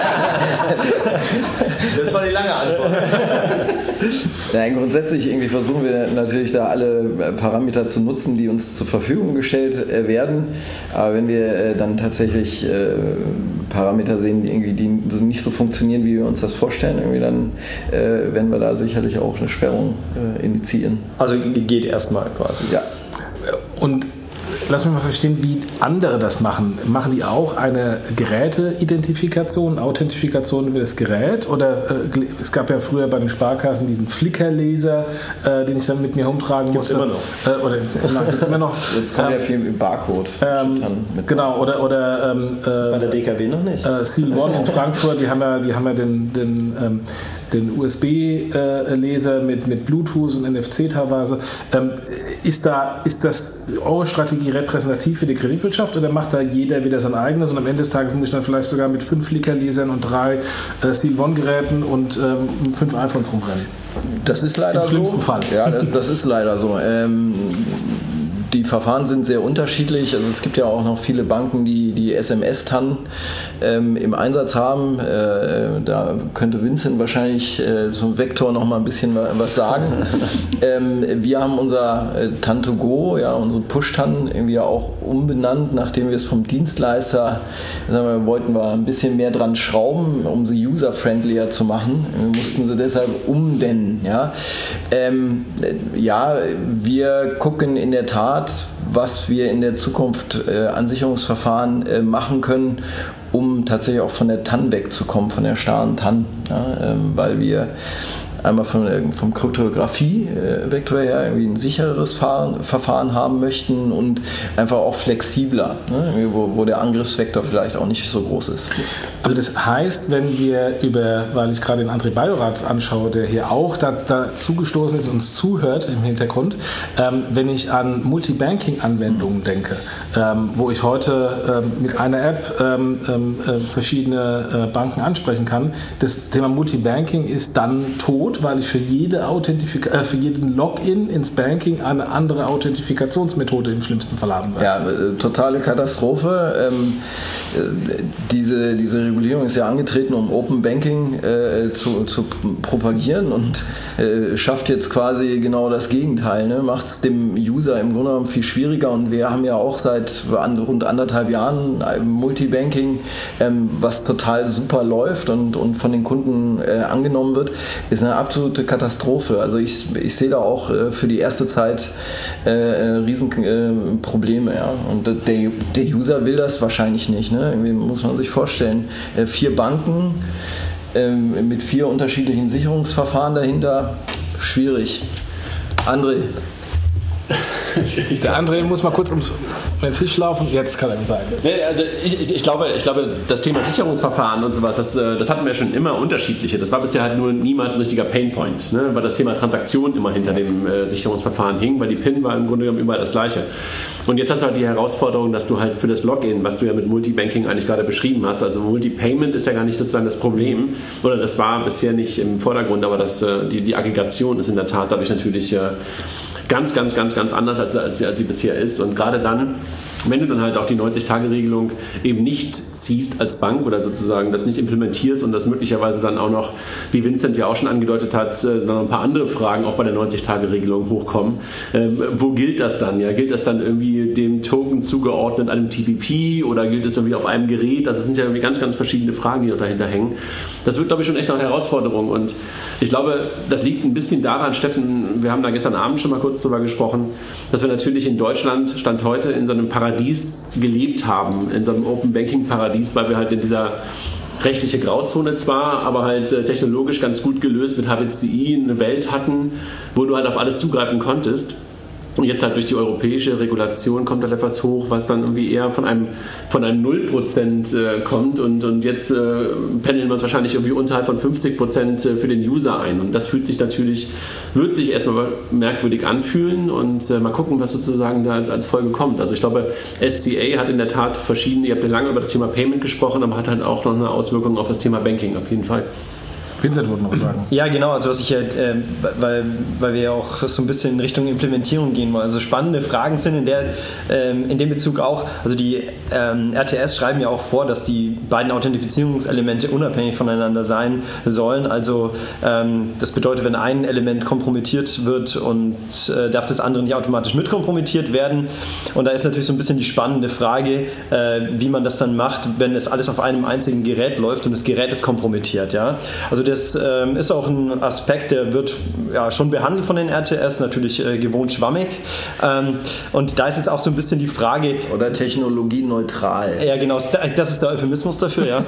S8: Das war die lange Antwort.
S6: Nein, grundsätzlich irgendwie versuchen wir natürlich da alle Parameter zu nutzen, die uns zur Verfügung gestellt werden. Aber wenn wir dann tatsächlich Parameter sehen, die irgendwie die nicht so funktionieren, wie wir uns das vorstellen, irgendwie dann werden wir da sicherlich auch eine Sperrung initiieren.
S5: Also geht erstmal quasi.
S6: Ja.
S2: Und lass mich mal verstehen, wie andere das machen. Machen die auch eine Geräteidentifikation, Authentifikation über das Gerät? Oder äh, es gab ja früher bei den Sparkassen diesen Flickerleser, äh, den ich dann mit mir rumtragen
S5: Gibt's
S2: musste.
S5: immer noch.
S2: Äh, oder gibt's immer noch.
S6: Jetzt kommt ähm, ja viel mit Barcode.
S2: Ähm, mit genau, oder, oder ähm, äh,
S5: bei der D K W noch nicht.
S2: Äh, Seal One in Frankfurt, die haben ja, die haben ja den, den, ähm, den U S B-Leser mit, mit Bluetooth und N F C teilweise. Ähm, ist, da, ist das eure Strategie repräsentativ für die Kreditwirtschaft oder macht da jeder wieder sein eigenes und am Ende des Tages muss ich dann vielleicht sogar mit fünf Flickr-Lesern und drei äh, Seal One-Geräten und ähm, fünf iPhones rumrennen?
S6: Das ist leider
S2: Im schlimmsten
S6: so.
S2: Fall.
S6: Ja, das, das ist leider so. Ähm, Die Verfahren sind sehr unterschiedlich. Also es gibt ja auch noch viele Banken, die die S M S-T A N ähm, im Einsatz haben. Äh, da könnte Vincent wahrscheinlich äh, so ein Vektor noch mal ein bisschen was sagen. ähm, wir haben unser äh, T A N to Go, ja, unsere Push-T A N irgendwie auch umbenannt, nachdem wir es vom Dienstleister, sagen wir, wollten wir ein bisschen mehr dran schrauben, um sie user-friendlier zu machen. Wir mussten sie deshalb umbenennen. Ja, ähm, ja, wir gucken in der Tat, was wir in der Zukunft äh, an Sicherungsverfahren äh, machen können, um tatsächlich auch von der T A N wegzukommen, von der starren T A N, ja, ähm, weil wir einmal von, äh, vom Kryptographie-Vektor äh, her irgendwie ein sichereres Fahren, Verfahren haben möchten und einfach auch flexibler, ne, wo, wo der Angriffsvektor vielleicht auch nicht so groß ist.
S2: Also das heißt, wenn wir über, weil ich gerade den André Bajorath anschaue, der hier auch da, dazu gestoßen ist und uns zuhört im Hintergrund, ähm, wenn ich an Multibanking-Anwendungen denke, ähm, wo ich heute ähm, mit einer App ähm, äh, verschiedene äh, Banken ansprechen kann, das Thema Multibanking ist dann tot, weil ich für, jede Authentifika- äh, für jeden Login ins Banking eine andere Authentifikationsmethode im schlimmsten Fall haben werde.
S6: Ja, äh, totale Katastrophe. Ähm, äh, diese, diese Regulierung ist ja angetreten, um Open Banking äh, zu, zu propagieren und äh, schafft jetzt quasi genau das Gegenteil. Ne? Macht es dem User im Grunde genommen viel schwieriger und wir haben ja auch seit an, rund anderthalb Jahren Multibanking, ähm, was total super läuft und, und von den Kunden äh, angenommen wird, ist eine absolute Katastrophe. Also ich, ich sehe da auch äh, für die erste Zeit äh, riesen äh, Probleme. Ja? Und der, der User will das wahrscheinlich nicht. Ne? Irgendwie muss man sich vorstellen, äh, vier Banken äh, mit vier unterschiedlichen Sicherungsverfahren dahinter, schwierig. André.
S2: Der André muss mal kurz um den Tisch laufen, jetzt kann er ihm sagen.
S9: Nee, also ich, ich, ich, glaube, ich glaube, das Thema Sicherungsverfahren und sowas, das, das hatten wir schon immer unterschiedliche. Das war bisher halt nur niemals ein richtiger Painpoint, ne? Weil das Thema Transaktion immer hinter dem äh, Sicherungsverfahren hing, weil die P I N war im Grunde genommen überall das Gleiche. Und jetzt hast du halt die Herausforderung, dass du halt für das Login, was du ja mit Multibanking eigentlich gerade beschrieben hast, also Multipayment ist ja gar nicht sozusagen das Problem, oder das war bisher nicht im Vordergrund, aber das, die, die Aggregation ist in der Tat dadurch natürlich ganz, ganz, ganz, ganz anders, als, als, sie, als sie bisher ist. Und gerade dann, wenn du dann halt auch die neunzig-Tage-Regelung eben nicht ziehst als Bank oder sozusagen das nicht implementierst und das möglicherweise dann auch noch, wie Vincent ja auch schon angedeutet hat, dann noch ein paar andere Fragen auch bei der neunzig-Tage-Regelung hochkommen. Ähm, wo gilt das dann? Ja, gilt das dann irgendwie dem Token zugeordnet einem T P P oder gilt es irgendwie auf einem Gerät? Das sind ja irgendwie ganz, ganz verschiedene Fragen, die noch dahinter hängen. Das wird, glaube ich, schon echt eine Herausforderung und ich glaube, das liegt ein bisschen daran, Steffen, wir haben da gestern Abend schon mal kurz drüber gesprochen, dass wir natürlich in Deutschland, Stand heute, in so einem Paradies gelebt haben, in so einem Open Banking Paradies, weil wir halt in dieser rechtliche Grauzone zwar, aber halt technologisch ganz gut gelöst mit H B C I eine Welt hatten, wo du halt auf alles zugreifen konntest. Und jetzt halt durch die europäische Regulation kommt halt etwas hoch, was dann irgendwie eher von einem, von einem null Prozent äh, kommt und, und jetzt äh, pendeln wir uns wahrscheinlich irgendwie unterhalb von fünfzig Prozent für den User ein. Und das fühlt sich natürlich, wird sich erstmal merkwürdig anfühlen und äh, mal gucken, was sozusagen da als, als Folge kommt. Also ich glaube, S C A hat in der Tat verschiedene, ihr habt ja lange über das Thema Payment gesprochen, aber hat halt auch noch eine Auswirkung auf das Thema Banking auf jeden Fall.
S2: Vincent wollte noch sagen.
S5: Ja, genau, also was ich ja, äh, weil, weil wir ja auch so ein bisschen in Richtung Implementierung gehen wollen. Also spannende Fragen sind in, der, ähm, in dem Bezug auch, also die ähm, R T S schreiben ja auch vor, dass die beiden Authentifizierungselemente unabhängig voneinander sein sollen. Also ähm, das bedeutet, wenn ein Element kompromittiert wird und äh, darf das andere nicht automatisch mit kompromittiert werden. Und da ist natürlich so ein bisschen die spannende Frage, äh, wie man das dann macht, wenn es alles auf einem einzigen Gerät läuft und das Gerät ist kompromittiert. Ja? Also der das ähm, ist auch ein Aspekt, der wird ja, schon behandelt von den R T S, natürlich äh, gewohnt schwammig. Ähm, und da ist jetzt auch so ein bisschen die Frage...
S6: Oder technologieneutral.
S5: Ja, genau, das ist der Euphemismus dafür, ja.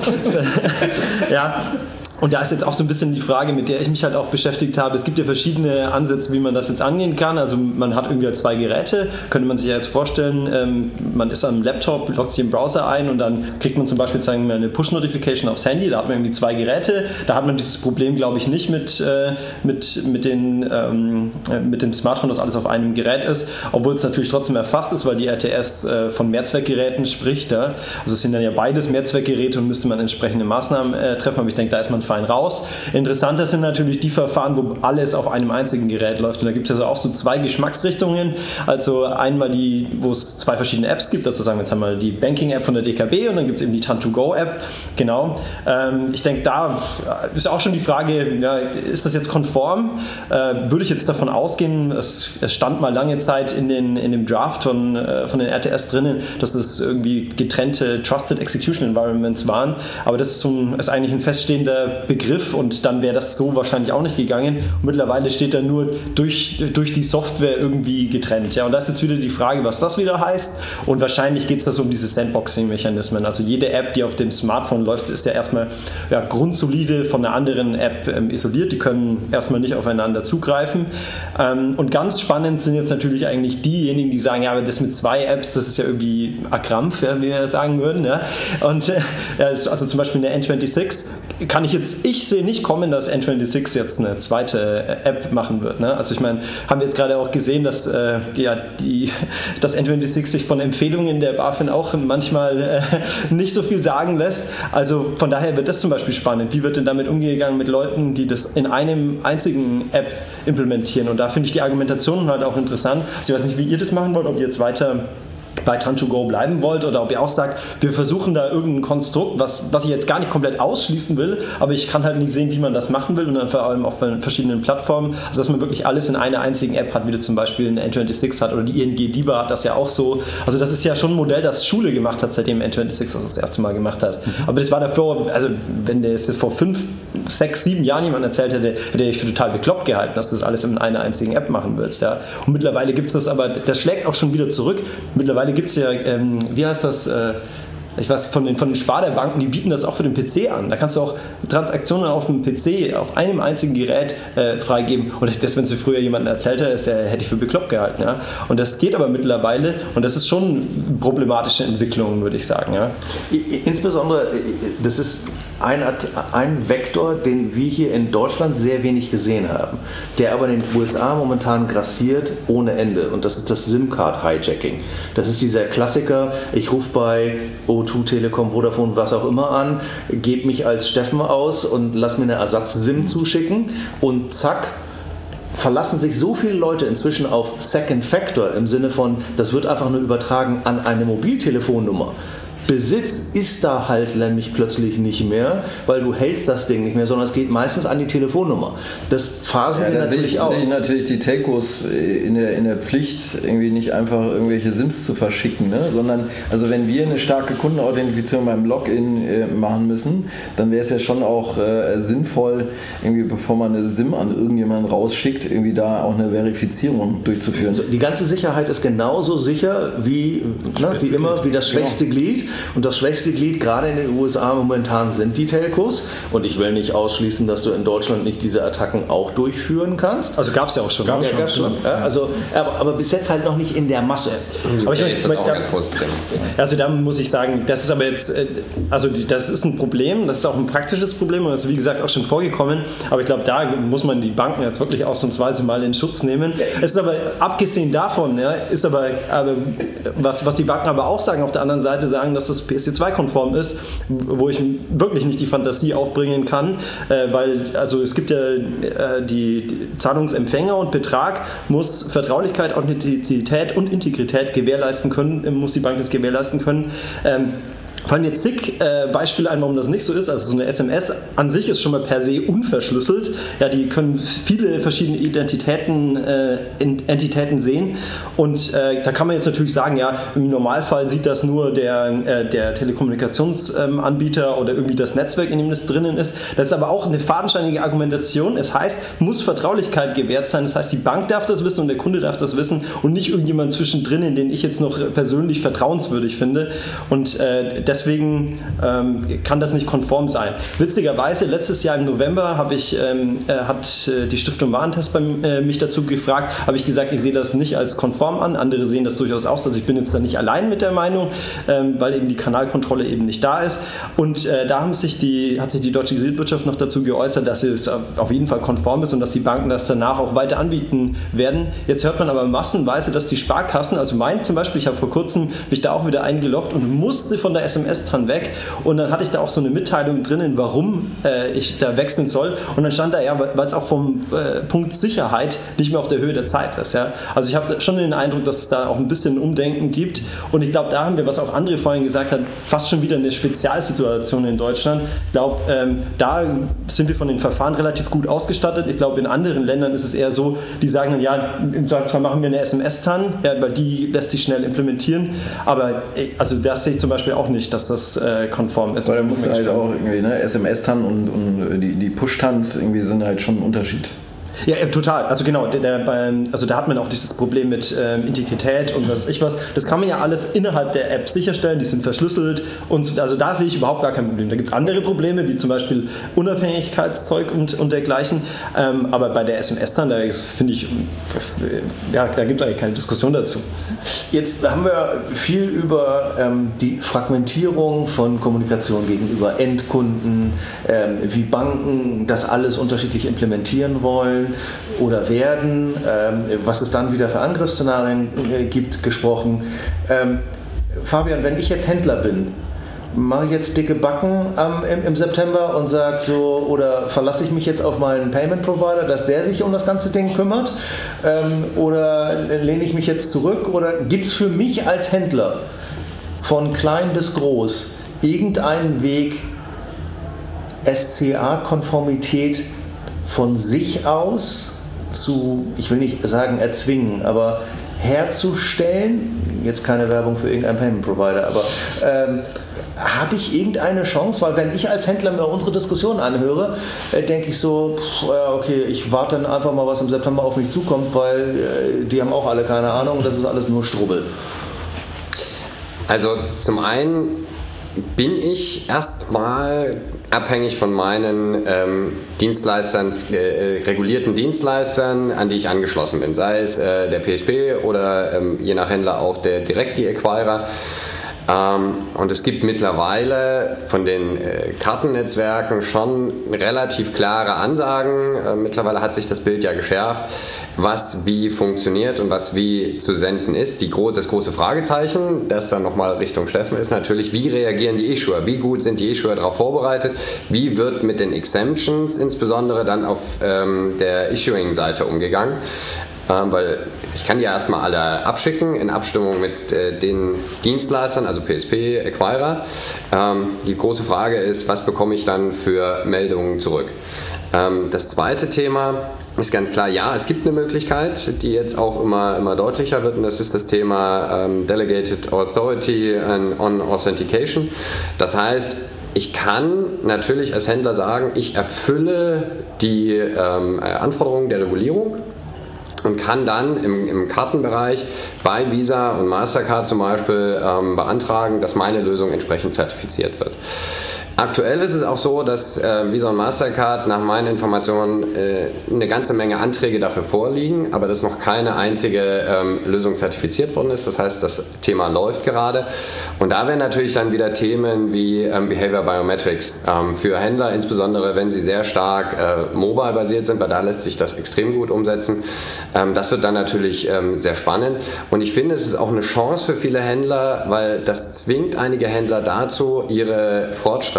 S5: ja. Und da ist jetzt auch so ein bisschen die Frage, mit der ich mich halt auch beschäftigt habe. Es gibt ja verschiedene Ansätze, wie man das jetzt angehen kann. Also man hat irgendwie zwei Geräte, könnte man sich ja jetzt vorstellen, ähm, man ist am Laptop, loggt sich im Browser ein und dann kriegt man zum Beispiel sagen wir, eine Push-Notification aufs Handy, da hat man irgendwie zwei Geräte. Da hat man dieses Problem, glaube ich, nicht mit, äh, mit, mit, den, ähm, mit dem Smartphone, dass alles auf einem Gerät ist, obwohl es natürlich trotzdem erfasst ist, weil die R T S äh, von Mehrzweckgeräten spricht. Ja? Also es sind dann ja beides Mehrzweckgeräte und müsste man entsprechende Maßnahmen äh, treffen, aber ich denke, da ist man fein raus. Interessanter sind natürlich die Verfahren, wo alles auf einem einzigen Gerät läuft. Und da gibt es also auch so zwei Geschmacksrichtungen. Also einmal die, wo es zwei verschiedene Apps gibt. Also sagen wir jetzt einmal die Banking-App von der D K B und dann gibt es eben die Tan to Go-App. Genau. Ähm, ich denke, da ist auch schon die Frage, ja, ist das jetzt konform? Äh, würde ich jetzt davon ausgehen, es, es stand mal lange Zeit in, den, in dem Draft von, äh, von den R T S drinnen, dass es irgendwie getrennte Trusted Execution Environments waren. Aber das ist, so ein, ist eigentlich ein feststehender Begriff und dann wäre das so wahrscheinlich auch nicht gegangen. Und mittlerweile steht da nur durch, durch die Software irgendwie getrennt. Ja, und da ist jetzt wieder die Frage, was das wieder heißt. Und wahrscheinlich geht es da so um diese Sandboxing-Mechanismen. Also jede App, die auf dem Smartphone läuft, ist ja erstmal ja, grundsolide von einer anderen App ähm, isoliert. Die können erstmal nicht aufeinander zugreifen. Ähm, und ganz spannend sind jetzt natürlich eigentlich diejenigen, die sagen, ja, aber das mit zwei Apps, das ist ja irgendwie ein Krampf, ja, wie wir sagen würden. Ja. Und äh, also zum Beispiel eine N sechsundzwanzig kann ich jetzt, ich sehe nicht kommen, dass N sechsundzwanzig jetzt eine zweite App machen wird. Ne? Also ich meine, haben wir jetzt gerade auch gesehen, dass, äh, ja, die, dass N sechsundzwanzig sich von Empfehlungen der BaFin auch manchmal äh, nicht so viel sagen lässt. Also von daher wird das zum Beispiel spannend. Wie wird denn damit umgegangen mit Leuten, die das in einem einzigen App implementieren? Und da finde ich die Argumentation halt auch interessant. Also ich weiß nicht, wie ihr das machen wollt, ob ihr jetzt weiter bei Tan to Go bleiben wollt oder ob ihr auch sagt, wir versuchen da irgendein Konstrukt, was, was ich jetzt gar nicht komplett ausschließen will, aber ich kann halt nicht sehen, wie man das machen will und dann vor allem auch bei verschiedenen Plattformen, also dass man wirklich alles in einer einzigen App hat, wie du zum Beispiel eine N sechsundzwanzig hat oder die I N G DiBa hat das ja auch so. Also das ist ja schon ein Modell, das Schule gemacht hat, seitdem N sechsundzwanzig das das erste Mal gemacht hat. Mhm. Aber das war davor, also wenn das vor fünf, sechs, sieben Jahren jemand erzählt hätte, hätte ich für total bekloppt gehalten, dass du das alles in einer einzigen App machen willst. Ja. Und mittlerweile gibt es das, aber das schlägt auch schon wieder zurück. Mittlerweile gibt es ja, ähm, wie heißt das, äh, ich weiß, von den, von den Sparda-Banken, die bieten das auch für den P C an. Da kannst du auch Transaktionen auf dem P C, auf einem einzigen Gerät äh, freigeben. Und das, wenn sie früher jemanden erzählt hätte, der hätte ich für bekloppt gehalten. Ja? Und das geht aber mittlerweile und das ist schon eine problematische Entwicklung, würde ich sagen. Ja?
S8: Insbesondere, das ist ein, ein Vektor, den wir hier in Deutschland sehr wenig gesehen haben, der aber in den U S A momentan grassiert ohne Ende. Und das ist das SIM-Card-Hijacking. Das ist dieser Klassiker, ich rufe bei O zwei, Telekom, Vodafone, was auch immer an, gebe mich als Steffen aus und lass mir eine Ersatz-SIM zuschicken und zack, verlassen sich so viele Leute inzwischen auf Second Factor im Sinne von, das wird einfach nur übertragen an eine Mobiltelefonnummer. Besitz ist da halt nämlich plötzlich nicht mehr, weil du hältst das Ding nicht mehr, sondern es geht meistens an die Telefonnummer. Das phasen
S6: ja,
S8: wir natürlich
S6: sehe ich,
S8: aus.
S6: sehe ich natürlich die Telcos in der, in der Pflicht, irgendwie nicht einfach irgendwelche SIMs zu verschicken, ne? Sondern, also wenn wir eine starke Kundenauthentifizierung beim Login äh, machen müssen, dann wäre es ja schon auch äh, sinnvoll, irgendwie bevor man eine SIM an irgendjemanden rausschickt, irgendwie da auch eine Verifizierung durchzuführen.
S8: Also die ganze Sicherheit ist genauso sicher wie, ne, wie immer, wie das schwächste genau. Glied. Und das schwächste Glied gerade in den U S A momentan sind die Telcos. Und ich will nicht ausschließen, dass du in Deutschland nicht diese Attacken auch durchführen kannst.
S5: Also gab es ja auch schon.
S8: Gab's ja, gab's schon. Ja, also, aber, aber bis jetzt halt noch nicht in der Masse.
S5: Aber ich
S7: ja, ist das auch ein ganz großes Thema.
S5: Also da muss ich sagen, das ist aber jetzt, also das ist ein Problem, das ist auch ein praktisches Problem und das ist wie gesagt auch schon vorgekommen. Aber ich glaube, da muss man die Banken jetzt wirklich ausnahmsweise mal in Schutz nehmen. Es ist aber, abgesehen davon, ja, ist aber, aber was, was die Banken aber auch sagen, auf der anderen Seite sagen, dass das P S C zwei konform ist, wo ich wirklich nicht die Fantasie aufbringen kann, äh, weil also es gibt ja äh, die, die Zahlungsempfänger und Betrag muss Vertraulichkeit, Authentizität und Integrität gewährleisten können, muss die Bank das gewährleisten können. Ähm, fallen mir zig äh, Beispiele ein, warum das nicht so ist. Also so eine S M S an sich ist schon mal per se unverschlüsselt. Ja, die können viele verschiedene Identitäten, äh, Entitäten sehen. Und äh, da kann man jetzt natürlich sagen, ja, im Normalfall sieht das nur der, äh, der Telekommunikationsanbieter ähm, oder irgendwie das Netzwerk, in dem das drinnen ist. Das ist aber auch eine fadenscheinige Argumentation. Es heißt, muss Vertraulichkeit gewährt sein. Das heißt, die Bank darf das wissen und der Kunde darf das wissen und nicht irgendjemand zwischendrin, den ich jetzt noch persönlich vertrauenswürdig finde. Und äh, deswegen ähm, kann das nicht konform sein. Witzigerweise, letztes Jahr im November habe ich, ähm, äh, hat äh, die Stiftung Warentest bei, äh, mich dazu gefragt, habe ich gesagt, ich sehe das nicht als konform an. Andere sehen das durchaus aus. Also ich bin jetzt da nicht allein mit der Meinung, ähm, weil eben die Kanalkontrolle eben nicht da ist. Und äh, da haben sich die, hat sich die deutsche Kreditwirtschaft noch dazu geäußert, dass es auf jeden Fall konform ist und dass die Banken das danach auch weiter anbieten werden. Jetzt hört man aber massenweise, dass die Sparkassen, also mein zum Beispiel, ich habe vor kurzem mich da auch wieder eingeloggt und musste von der S M S dran weg und dann hatte ich da auch so eine Mitteilung drinnen, warum äh, ich da wechseln soll und dann stand da ja, weil es auch vom äh, Punkt Sicherheit nicht mehr auf der Höhe der Zeit ist. Ja? Also ich habe schon den Eindruck, dass es da auch ein bisschen Umdenken gibt und ich glaube, da haben wir, was auch André vorhin gesagt hat, fast schon wieder eine Spezialsituation in Deutschland. Ich glaube, ähm, da sind wir von den Verfahren relativ gut ausgestattet. Ich glaube, in anderen Ländern ist es eher so, die sagen dann, ja, im Zweifelsfall machen wir eine S M S-TAN, ja, weil die lässt sich schnell implementieren. Aber also das sehe ich zum Beispiel auch nicht, dass das äh, konform ist.
S6: Weil da muss halt auch irgendwie, ne, S M S-TAN und, und die, die Push-TANs irgendwie sind halt schon ein Unterschied.
S5: Ja, total. Also genau, der, der, also da hat man auch dieses Problem mit ähm, Integrität und was weiß ich was. Das kann man ja alles innerhalb der App sicherstellen, die sind verschlüsselt und also da sehe ich überhaupt gar kein Problem. Da gibt es andere Probleme, wie zum Beispiel Unabhängigkeitszeug und, und dergleichen. Ähm, aber bei der S M S dann, da finde ich, ja, da gibt es eigentlich keine Diskussion dazu.
S8: Jetzt haben wir viel über ähm, die Fragmentierung von Kommunikation gegenüber Endkunden, ähm, wie Banken das alles unterschiedlich implementieren wollen oder werden, ähm, was es dann wieder für Angriffsszenarien äh, gibt, gesprochen. Ähm, Fabian, wenn ich jetzt Händler bin, mache ich jetzt dicke Backen ähm, im, im September und sage so, oder verlasse ich mich jetzt auf meinen Payment Provider, dass der sich um das ganze Ding kümmert, ähm, oder lehne ich mich jetzt zurück, oder gibt es für mich als Händler von klein bis groß irgendeinen Weg, S C A-Konformität von sich aus zu, ich will nicht sagen erzwingen, aber herzustellen, jetzt keine Werbung für irgendeinen Payment Provider, aber ähm, habe ich irgendeine Chance? Weil wenn ich als Händler mir unsere Diskussion anhöre, äh, denke ich so, pff, ja, okay, ich warte dann einfach mal, was im September auf mich zukommt, weil äh, die haben auch alle keine Ahnung, das ist alles nur Strubbel.
S7: Also zum einen bin ich erstmal abhängig von meinen ähm, Dienstleistern, äh, regulierten Dienstleistern, an die ich angeschlossen bin, sei es äh, der P S P oder ähm, je nach Händler auch der Direct-Acquirer. Ähm, und es gibt mittlerweile von den äh, Kartennetzwerken schon relativ klare Ansagen. Äh, mittlerweile hat sich das Bild ja geschärft, was wie funktioniert und was wie zu senden ist. Die gro- das große Fragezeichen, das dann nochmal Richtung Steffen ist natürlich, wie reagieren die Issuer? Wie gut sind die Issuer darauf vorbereitet? Wie wird mit den Exemptions insbesondere dann auf ähm, der Issuing-Seite umgegangen? Ähm, weil ich kann die ja erstmal alle abschicken in Abstimmung mit äh, den Dienstleistern, also P S P, Acquirer. Ähm, die große Frage ist, was bekomme ich dann für Meldungen zurück? Ähm, das zweite Thema ist ganz klar, ja, es gibt eine Möglichkeit, die jetzt auch immer, immer deutlicher wird, und das ist das Thema ähm, Delegated Authority on Authentication. Das heißt, ich kann natürlich als Händler sagen, ich erfülle die ähm, Anforderungen der Regulierung und kann dann im, im Kartenbereich bei Visa und Mastercard zum Beispiel ähm, beantragen, dass meine Lösung entsprechend zertifiziert wird. Aktuell ist es auch so, dass äh, Visa und Mastercard nach meinen Informationen äh, eine ganze Menge Anträge dafür vorliegen, aber dass noch keine einzige ähm, Lösung zertifiziert worden ist. Das heißt, das Thema läuft gerade. Und da wären natürlich dann wieder Themen wie ähm, Behavior Biometrics ähm, für Händler, insbesondere wenn sie sehr stark äh, mobile basiert sind, weil da lässt sich das extrem gut umsetzen. Ähm, das wird dann natürlich ähm, sehr spannend. Und ich finde, es ist auch eine Chance für viele Händler, weil das zwingt einige Händler dazu, ihre Fraudstrategie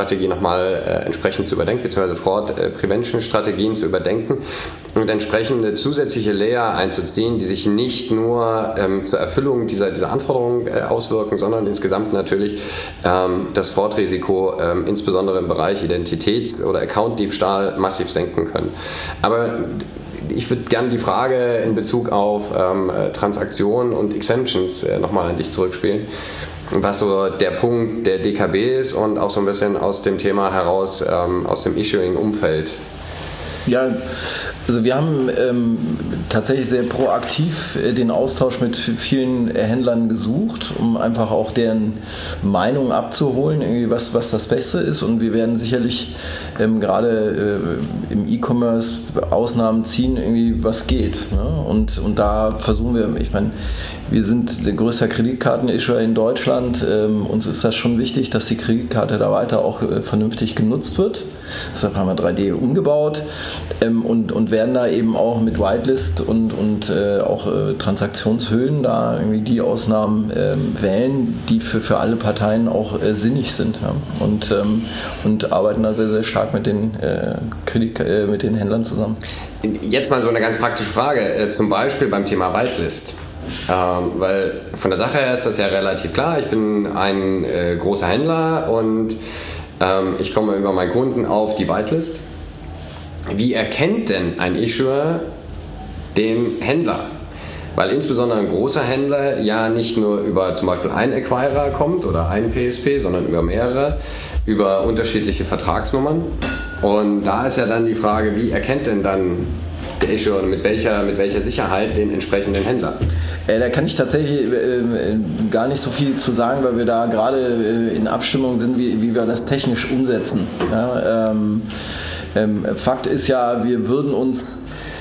S7: Strategie nochmal äh, entsprechend zu überdenken, beziehungsweise Fraud-Prevention-Strategien zu überdenken und entsprechende zusätzliche Layer einzuziehen, die sich nicht nur ähm, zur Erfüllung dieser, dieser Anforderungen äh, auswirken, sondern insgesamt natürlich ähm, das Fraud-Risiko ähm, insbesondere im Bereich Identitäts- oder Account-Diebstahl massiv senken können. Aber ich würde gerne die Frage in Bezug auf ähm, Transaktionen und Exemptions äh, nochmal an dich zurückspielen, was so der Punkt der D K B ist und auch so ein bisschen aus dem Thema heraus, ähm, aus dem Issuing-Umfeld.
S6: Ja, also wir haben ähm, tatsächlich sehr proaktiv äh, den Austausch mit vielen Händlern gesucht, um einfach auch deren Meinung abzuholen, irgendwie was, was das Beste ist. Und wir werden sicherlich ähm, gerade äh, im E-Commerce Ausnahmen ziehen, irgendwie was geht. Ne? Und, und da versuchen wir, ich meine, wir sind der größte Kreditkarten-Issuer in Deutschland. Ähm, uns ist das schon wichtig, dass die Kreditkarte da weiter auch äh, vernünftig genutzt wird. Deshalb haben wir drei D umgebaut ähm, und, und werden da eben auch mit Whitelist und, und äh, auch äh, Transaktionshöhen da irgendwie die Ausnahmen ähm, wählen, die für, für alle Parteien auch äh, sinnig sind. Ja. Und, ähm, und arbeiten da sehr, sehr stark mit den, äh, Kredit, äh, mit den Händlern zusammen.
S7: Jetzt mal so eine ganz praktische Frage, äh, zum Beispiel beim Thema Whitelist. Ähm, weil von der Sache her ist das ja relativ klar. Ich bin ein äh, großer Händler und ähm, ich komme über meinen Kunden auf die Whitelist. Wie erkennt denn ein Issuer den Händler? Weil insbesondere ein großer Händler ja nicht nur über zum Beispiel einen Acquirer kommt oder einen P S P, sondern über mehrere, über unterschiedliche Vertragsnummern. Und da ist ja dann die Frage, wie erkennt denn dann der Issuer mit welcher, mit welcher Sicherheit den entsprechenden Händler?
S6: Äh, da kann ich tatsächlich äh, gar nicht so viel zu sagen, weil wir da gerade äh, in Abstimmung sind, wie, wie wir das technisch umsetzen. Ja, ähm, ähm, Fakt ist ja, wir würden uns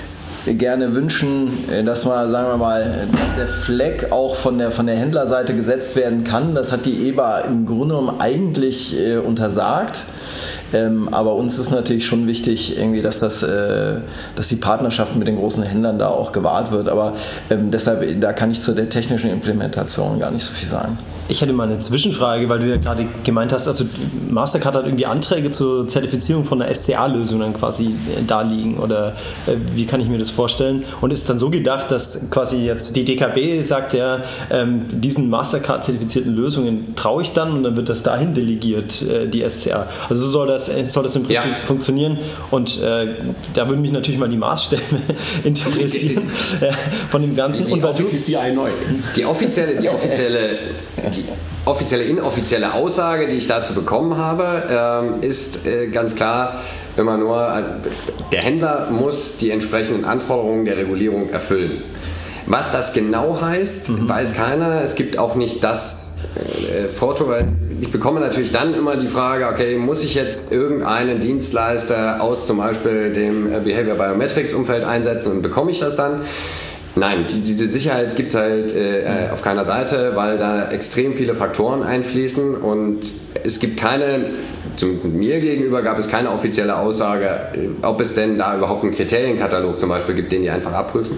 S6: gerne wünschen, dass man, sagen wir mal, dass der Flag auch von der, von der Händlerseite gesetzt werden kann. Das hat die E B A im Grunde genommen eigentlich äh, untersagt. Ähm, aber uns ist natürlich schon wichtig, irgendwie, dass, das, äh, dass die Partnerschaft mit den großen Händlern da auch gewahrt wird. Aber ähm, deshalb, da kann ich zu der technischen Implementation gar nicht so viel sagen.
S5: Ich hätte mal eine Zwischenfrage, weil du ja gerade gemeint hast, also Mastercard hat irgendwie Anträge zur Zertifizierung von einer S C A-Lösung dann quasi da liegen oder äh, wie kann ich mir das vorstellen? Und ist dann so gedacht, dass quasi jetzt die D K B sagt, ja, ähm, diesen Mastercard-zertifizierten Lösungen traue ich dann und dann wird das dahin delegiert, äh, die S C A. Also so soll das, soll das im Prinzip ja. funktionieren und äh, da würden mich natürlich mal die Maßstäbe interessieren äh, von dem Ganzen.
S7: Die,
S5: und weil
S7: du,
S9: neu.
S7: Die offizielle, die offizielle Die offizielle, inoffizielle Aussage, die ich dazu bekommen habe, ähm, ist äh, ganz klar immer nur, äh, der Händler muss die entsprechenden Anforderungen der Regulierung erfüllen. Was das genau heißt, mhm. weiß keiner. Es gibt auch nicht das äh, Foto, weil ich bekomme natürlich dann immer die Frage, okay, muss ich jetzt irgendeinen Dienstleister aus zum Beispiel dem Behavior Biometrics Umfeld einsetzen und bekomme ich das dann? Nein, die, diese Sicherheit gibt es halt äh, auf keiner Seite, weil da extrem viele Faktoren einfließen und es gibt keine, zumindest mir gegenüber, gab es keine offizielle Aussage, ob es denn da überhaupt einen Kriterienkatalog zum Beispiel gibt, den die einfach abprüfen.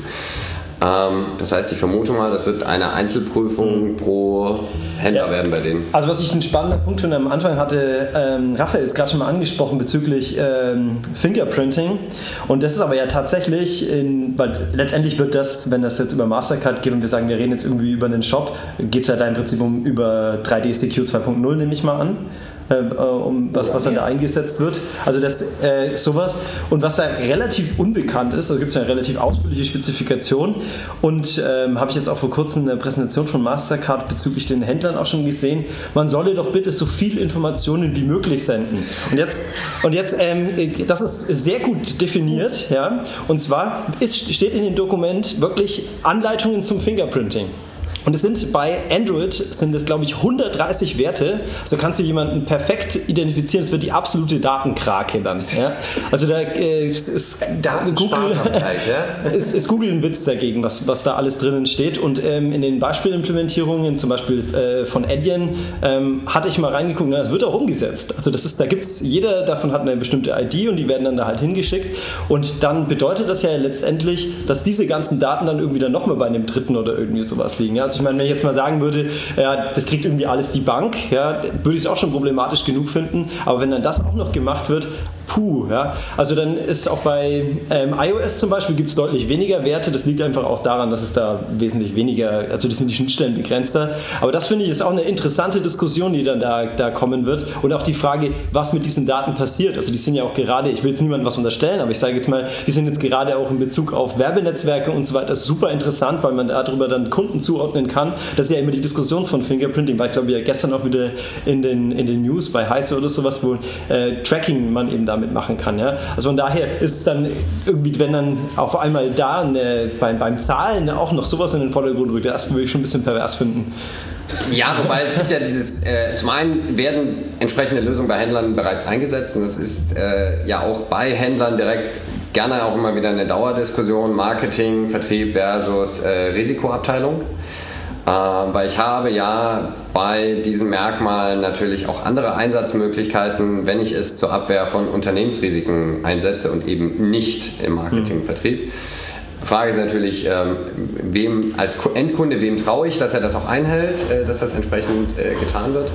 S7: Ähm, das heißt, ich vermute mal, das wird eine Einzelprüfung mhm. pro Händler ja. werden bei denen.
S5: Also was ich einen spannenden Punkt finde, am Anfang hatte ähm, Raphael jetzt gerade schon mal angesprochen bezüglich ähm, Fingerprinting und das ist aber ja tatsächlich, in, weil letztendlich wird das, wenn das jetzt über Mastercard geht und wir sagen, wir reden jetzt irgendwie über einen Shop, geht es ja da im Prinzip um über drei D Secure zwei Punkt null, nehme ich mal an. Äh, um was, was dann da eingesetzt wird. Also das äh, sowas. Und was da relativ unbekannt ist, also gibt es eine relativ ausführliche Spezifikation und ähm, habe ich jetzt auch vor kurzem eine Präsentation von Mastercard bezüglich den Händlern auch schon gesehen. Man solle doch bitte so viel Informationen wie möglich senden. Und jetzt, und jetzt ähm, das ist sehr gut definiert, ja. Und zwar ist, steht in dem Dokument wirklich Anleitungen zum Fingerprinting. Und es sind bei Android sind es, glaube ich, hundertdreißig Werte. So kannst du jemanden perfekt identifizieren. Es wird die absolute Datenkrake dann. Ja? Also da äh, ist, ist, Google, ja? ist, ist Google ein Witz dagegen, was, was da alles drinnen steht. Und ähm, in den Beispielimplementierungen, zum Beispiel äh, von Adyen, ähm, hatte ich mal reingeguckt, na, das wird auch umgesetzt. Also das ist, da gibt's, jeder davon hat eine bestimmte I D und die werden dann da halt hingeschickt. Und dann bedeutet das ja letztendlich, dass diese ganzen Daten dann irgendwie dann nochmal bei einem Dritten oder irgendwie sowas liegen. Ja? Also Also ich meine, wenn ich jetzt mal sagen würde, ja, das kriegt irgendwie alles die Bank, ja, würde ich es auch schon problematisch genug finden. Aber wenn dann das auch noch gemacht wird, puh, ja. Also dann ist auch bei ähm, iOS zum Beispiel gibt es deutlich weniger Werte. Das liegt einfach auch daran, dass es da wesentlich weniger, also das sind die Schnittstellen begrenzter. Aber das finde ich ist auch eine interessante Diskussion, die dann da, da kommen wird. Und auch die Frage, was mit diesen Daten passiert. Also die sind ja auch gerade, ich will jetzt niemandem was unterstellen, aber ich sage jetzt mal, die sind jetzt gerade auch in Bezug auf Werbenetzwerke und so weiter super interessant, weil man darüber dann Kunden zuordnen kann. Das ist ja immer die Diskussion von Fingerprinting, weil ich glaube ja gestern auch wieder in den, in den News bei Heise oder sowas, wo äh, Tracking man eben damit machen kann. Ja? Also von daher ist es dann irgendwie, wenn dann auf einmal da eine, beim, beim Zahlen auch noch sowas in den Vordergrund rückt, das würde ich schon ein bisschen pervers finden.
S7: Ja, wobei es gibt ja dieses, äh, zum einen werden entsprechende Lösungen bei Händlern bereits eingesetzt und es ist äh, ja auch bei Händlern direkt gerne auch immer wieder eine Dauerdiskussion, Marketing, Vertrieb versus äh, Risikoabteilung. Äh, weil ich habe ja bei diesen Merkmalen natürlich auch andere Einsatzmöglichkeiten, wenn ich es zur Abwehr von Unternehmensrisiken einsetze und eben nicht im Marketing, Vertrieb. Frage ist natürlich, ähm, wem als Endkunde, wem traue ich, dass er das auch einhält, äh, dass das entsprechend äh, getan wird.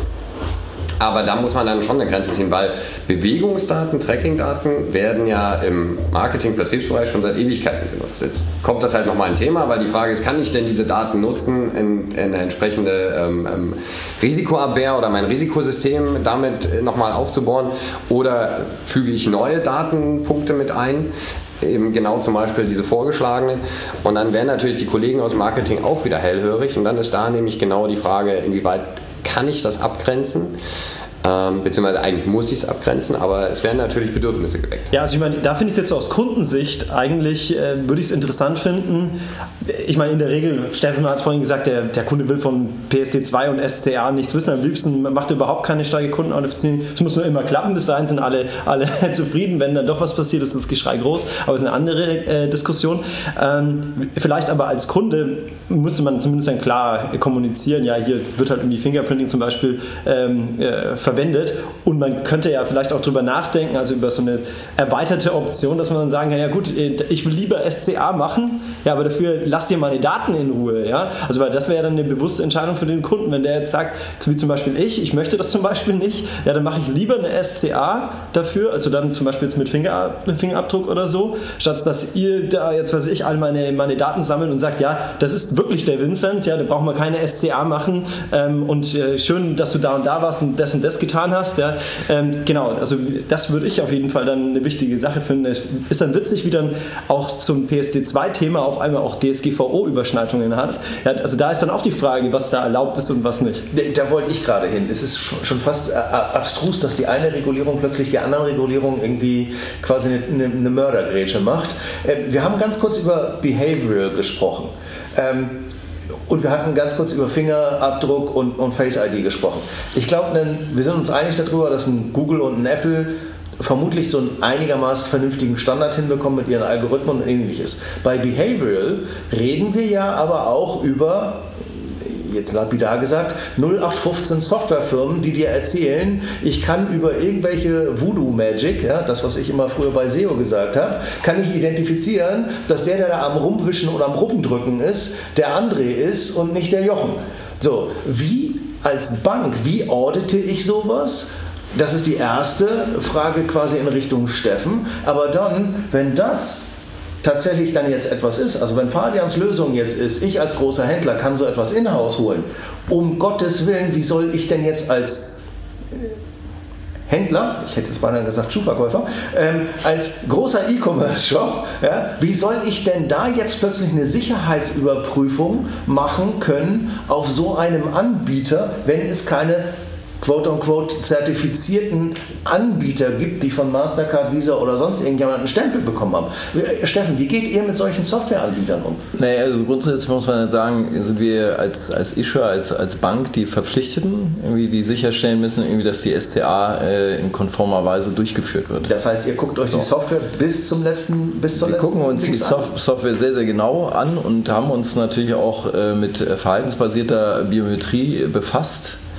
S7: Aber da muss man dann schon eine Grenze ziehen, weil Bewegungsdaten, Trackingdaten werden ja im Marketing-Vertriebsbereich schon seit Ewigkeiten genutzt. Jetzt kommt das halt nochmal ein Thema, weil die Frage ist, kann ich denn diese Daten nutzen in, in eine entsprechende ähm, ähm, Risikoabwehr oder mein Risikosystem damit nochmal aufzubauen oder füge ich neue Datenpunkte mit ein? Eben genau zum Beispiel diese vorgeschlagenen. Und dann wären natürlich die Kollegen aus Marketing auch wieder hellhörig. Und dann ist da nämlich genau die Frage, inwieweit kann ich das abgrenzen? Ähm, beziehungsweise eigentlich muss ich es abgrenzen, aber es werden natürlich Bedürfnisse geweckt.
S5: Ja, also ich meine, da finde ich es jetzt so aus Kundensicht eigentlich, äh, würde ich es interessant finden. Ich meine, in der Regel, Steffen hat es vorhin gesagt, der, der Kunde will von P S D zwei und S C A nichts wissen. Am liebsten macht er überhaupt keine starke Kundenauthentifizierung. Es muss nur immer klappen, bis dahin sind alle, alle zufrieden. Wenn dann doch was passiert, ist das Geschrei groß. Aber es ist eine andere äh, Diskussion. Ähm, vielleicht aber als Kunde müsste man zumindest dann klar kommunizieren, ja, hier wird halt irgendwie Fingerprinting zum Beispiel ähm, äh, verwendet und man könnte ja vielleicht auch drüber nachdenken, also über so eine erweiterte Option, dass man dann sagen kann, ja gut, ich will lieber S C A machen, ja, aber dafür lass dir meine Daten in Ruhe, ja, also weil das wäre ja dann eine bewusste Entscheidung für den Kunden, wenn der jetzt sagt, wie zum Beispiel ich, ich möchte das zum Beispiel nicht, ja, dann mache ich lieber eine S C A dafür, also dann zum Beispiel jetzt mit Finger, Fingerabdruck oder so, statt dass ihr da jetzt, weiß ich, all meine, meine Daten sammelt und sagt, ja, das ist wirklich der Vincent, ja, da brauchen wir keine S C A machen ähm, und äh, schön, dass du da und da warst und das und das getan hast. Ja. Ähm, genau, also das würde ich auf jeden Fall dann eine wichtige Sache finden. Es ist dann witzig, wie dann auch zum P S D zwei Thema auf einmal auch D S G V O-Überschneidungen hat. Ja, also da ist dann auch die Frage, was da erlaubt ist und was nicht.
S8: Da, da wollte ich gerade hin. Es ist schon fast äh, abstrus, dass die eine Regulierung plötzlich die andere Regulierung irgendwie quasi eine, eine, eine Mördergrätsche macht. Äh, wir haben ganz kurz über Behavioral gesprochen. Ähm, Und wir hatten ganz kurz über Fingerabdruck und, und Face I D gesprochen. Ich glaube, wir sind uns einig darüber, dass ein Google und ein Apple vermutlich so einen einigermaßen vernünftigen Standard hinbekommen mit ihren Algorithmen und ähnliches. Bei Behavioral reden wir ja aber auch über, jetzt lapidar gesagt, null acht fünfzehn Softwarefirmen, die dir erzählen, ich kann über irgendwelche Voodoo-Magic, ja, das, was ich immer früher bei S E O gesagt habe, kann ich identifizieren, dass der, der da am Rumwischen oder am Ruppendrücken ist, der André ist und nicht der Jochen. So, wie als Bank, wie audite ich sowas? Das ist die erste Frage quasi in Richtung Steffen. Aber dann, wenn das tatsächlich dann jetzt etwas ist, also wenn Fabians Lösung jetzt ist, ich als großer Händler kann so etwas in-house holen, um Gottes Willen, wie soll ich denn jetzt als Händler, ich hätte jetzt beinahe gesagt Schuhverkäufer, ähm, als großer E-Commerce-Shop, ja, wie soll ich denn da jetzt plötzlich eine Sicherheitsüberprüfung machen können auf so einem Anbieter, wenn es keine quote-unquote zertifizierten Anbieter gibt, die von Mastercard, Visa oder sonst irgendjemand einen Stempel bekommen haben. Steffen, wie geht ihr mit solchen Softwareanbietern um?
S6: Naja, also grundsätzlich muss man sagen, sind wir als, als Issuer, als, als Bank die Verpflichteten, irgendwie, die sicherstellen müssen, irgendwie, dass die S C A äh, in konformer Weise durchgeführt wird.
S8: Das heißt, ihr guckt euch so. die Software bis zum letzten, bis zur
S6: wir
S8: letzten
S6: gucken uns die Sof- Software sehr, sehr genau an und haben uns natürlich auch äh, mit verhaltensbasierter Biometrie befasst.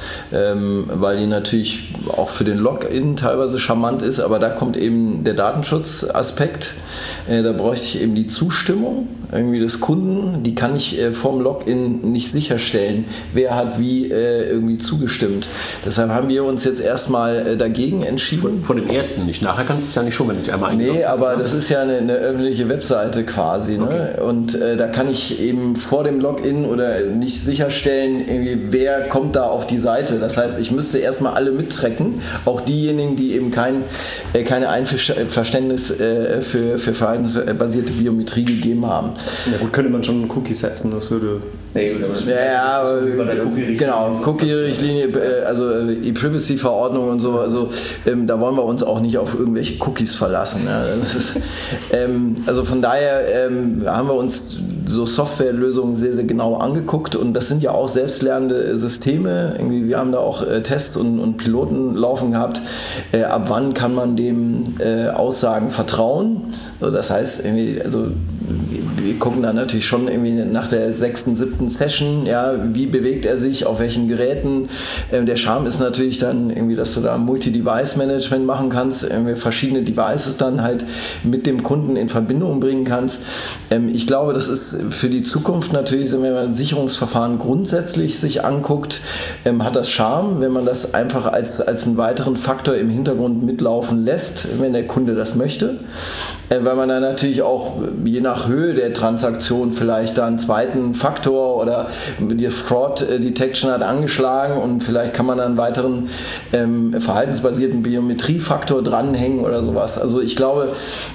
S6: ähm, weil die natürlich auch für den Login teilweise charmant ist, aber da kommt eben der Datenschutzaspekt. Äh, da bräuchte ich eben die Zustimmung irgendwie des Kunden, die kann ich äh, vorm Login nicht sicherstellen, wer hat wie äh, irgendwie zugestimmt. Deshalb haben wir uns jetzt erstmal äh, dagegen entschieden.
S9: Von, von dem ersten nicht, nachher kannst du es ja nicht schon, wenn du es einmal eingeloggt hast.
S6: Nee, aber das ist ja eine, eine öffentliche Webseite quasi. Ne?
S9: Okay.
S6: Und äh, da kann ich eben vor dem Login oder nicht sicherstellen, irgendwie, wer kommt da auf die Seite. Das heißt, ich müsste erstmal alle mittracken, auch diejenigen, die eben kein, äh, keine Einverständnis äh, für, für verhaltensbasierte Biometrie gegeben haben.
S5: Ja gut, könnte man schon einen Cookie setzen, das würde...
S6: Nee, gut, aber das ja, ja, der Cookie genau, Cookie-Richtlinie, also E-Privacy-Verordnung und so, also ähm, da wollen wir uns auch nicht auf irgendwelche Cookies verlassen. Ja. Das ist, ähm, also von daher ähm, haben wir uns so Softwarelösungen sehr, sehr genau angeguckt und das sind ja auch selbstlernende Systeme. Irgendwie, wir haben da auch äh, Tests und, und Piloten laufen gehabt. Äh, ab wann kann man dem äh, Aussagen vertrauen? Also das heißt, irgendwie, also wir gucken dann natürlich schon irgendwie nach der sechsten, siebten Session, ja, wie bewegt er sich, auf welchen Geräten. Ähm, der Charme ist natürlich dann irgendwie, dass du da Multi-Device-Management machen kannst, irgendwie verschiedene Devices dann halt mit dem Kunden in Verbindung bringen kannst. Ähm, ich glaube, das ist für die Zukunft natürlich, wenn man Sicherungsverfahren grundsätzlich sich anguckt, ähm, hat das Charme, wenn man das einfach als, als einen weiteren Faktor im Hintergrund mitlaufen lässt, wenn der Kunde das möchte. Äh, weil man dann natürlich auch je nach Höhe der Transaktion vielleicht da einen zweiten Faktor oder die Fraud Detection hat angeschlagen und vielleicht kann man dann einen weiteren ähm, verhaltensbasierten Biometriefaktor dranhängen oder sowas. Also ich glaube,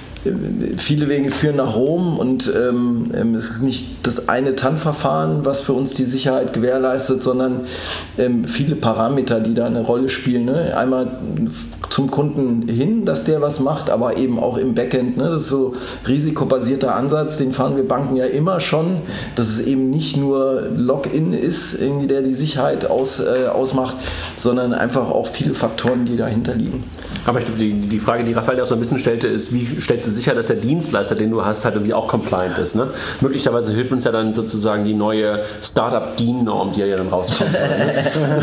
S6: viele Wege führen nach Rom und ähm, es ist nicht das eine T A N-Verfahren, was für uns die Sicherheit gewährleistet, sondern ähm, viele Parameter, die da eine Rolle spielen. Ne? Einmal zum Kunden hin, dass der was macht, aber eben auch im Backend. Ne? Das ist so risikobasierter Ansatz, den fahren wir Banken ja immer schon, dass es eben nicht nur Login ist, irgendwie, der die Sicherheit aus, äh, ausmacht, sondern einfach auch viele Faktoren, die dahinter liegen.
S9: Aber ich glaube, die, die Frage, die Raphael auch so ein bisschen stellte, ist, wie stellst du sicher, dass der Dienstleister, den du hast, halt irgendwie auch compliant ist? Ne? Möglicherweise hilft uns ja dann sozusagen die neue Startup-D I N-Norm, die ja dann rauskommt. Ne?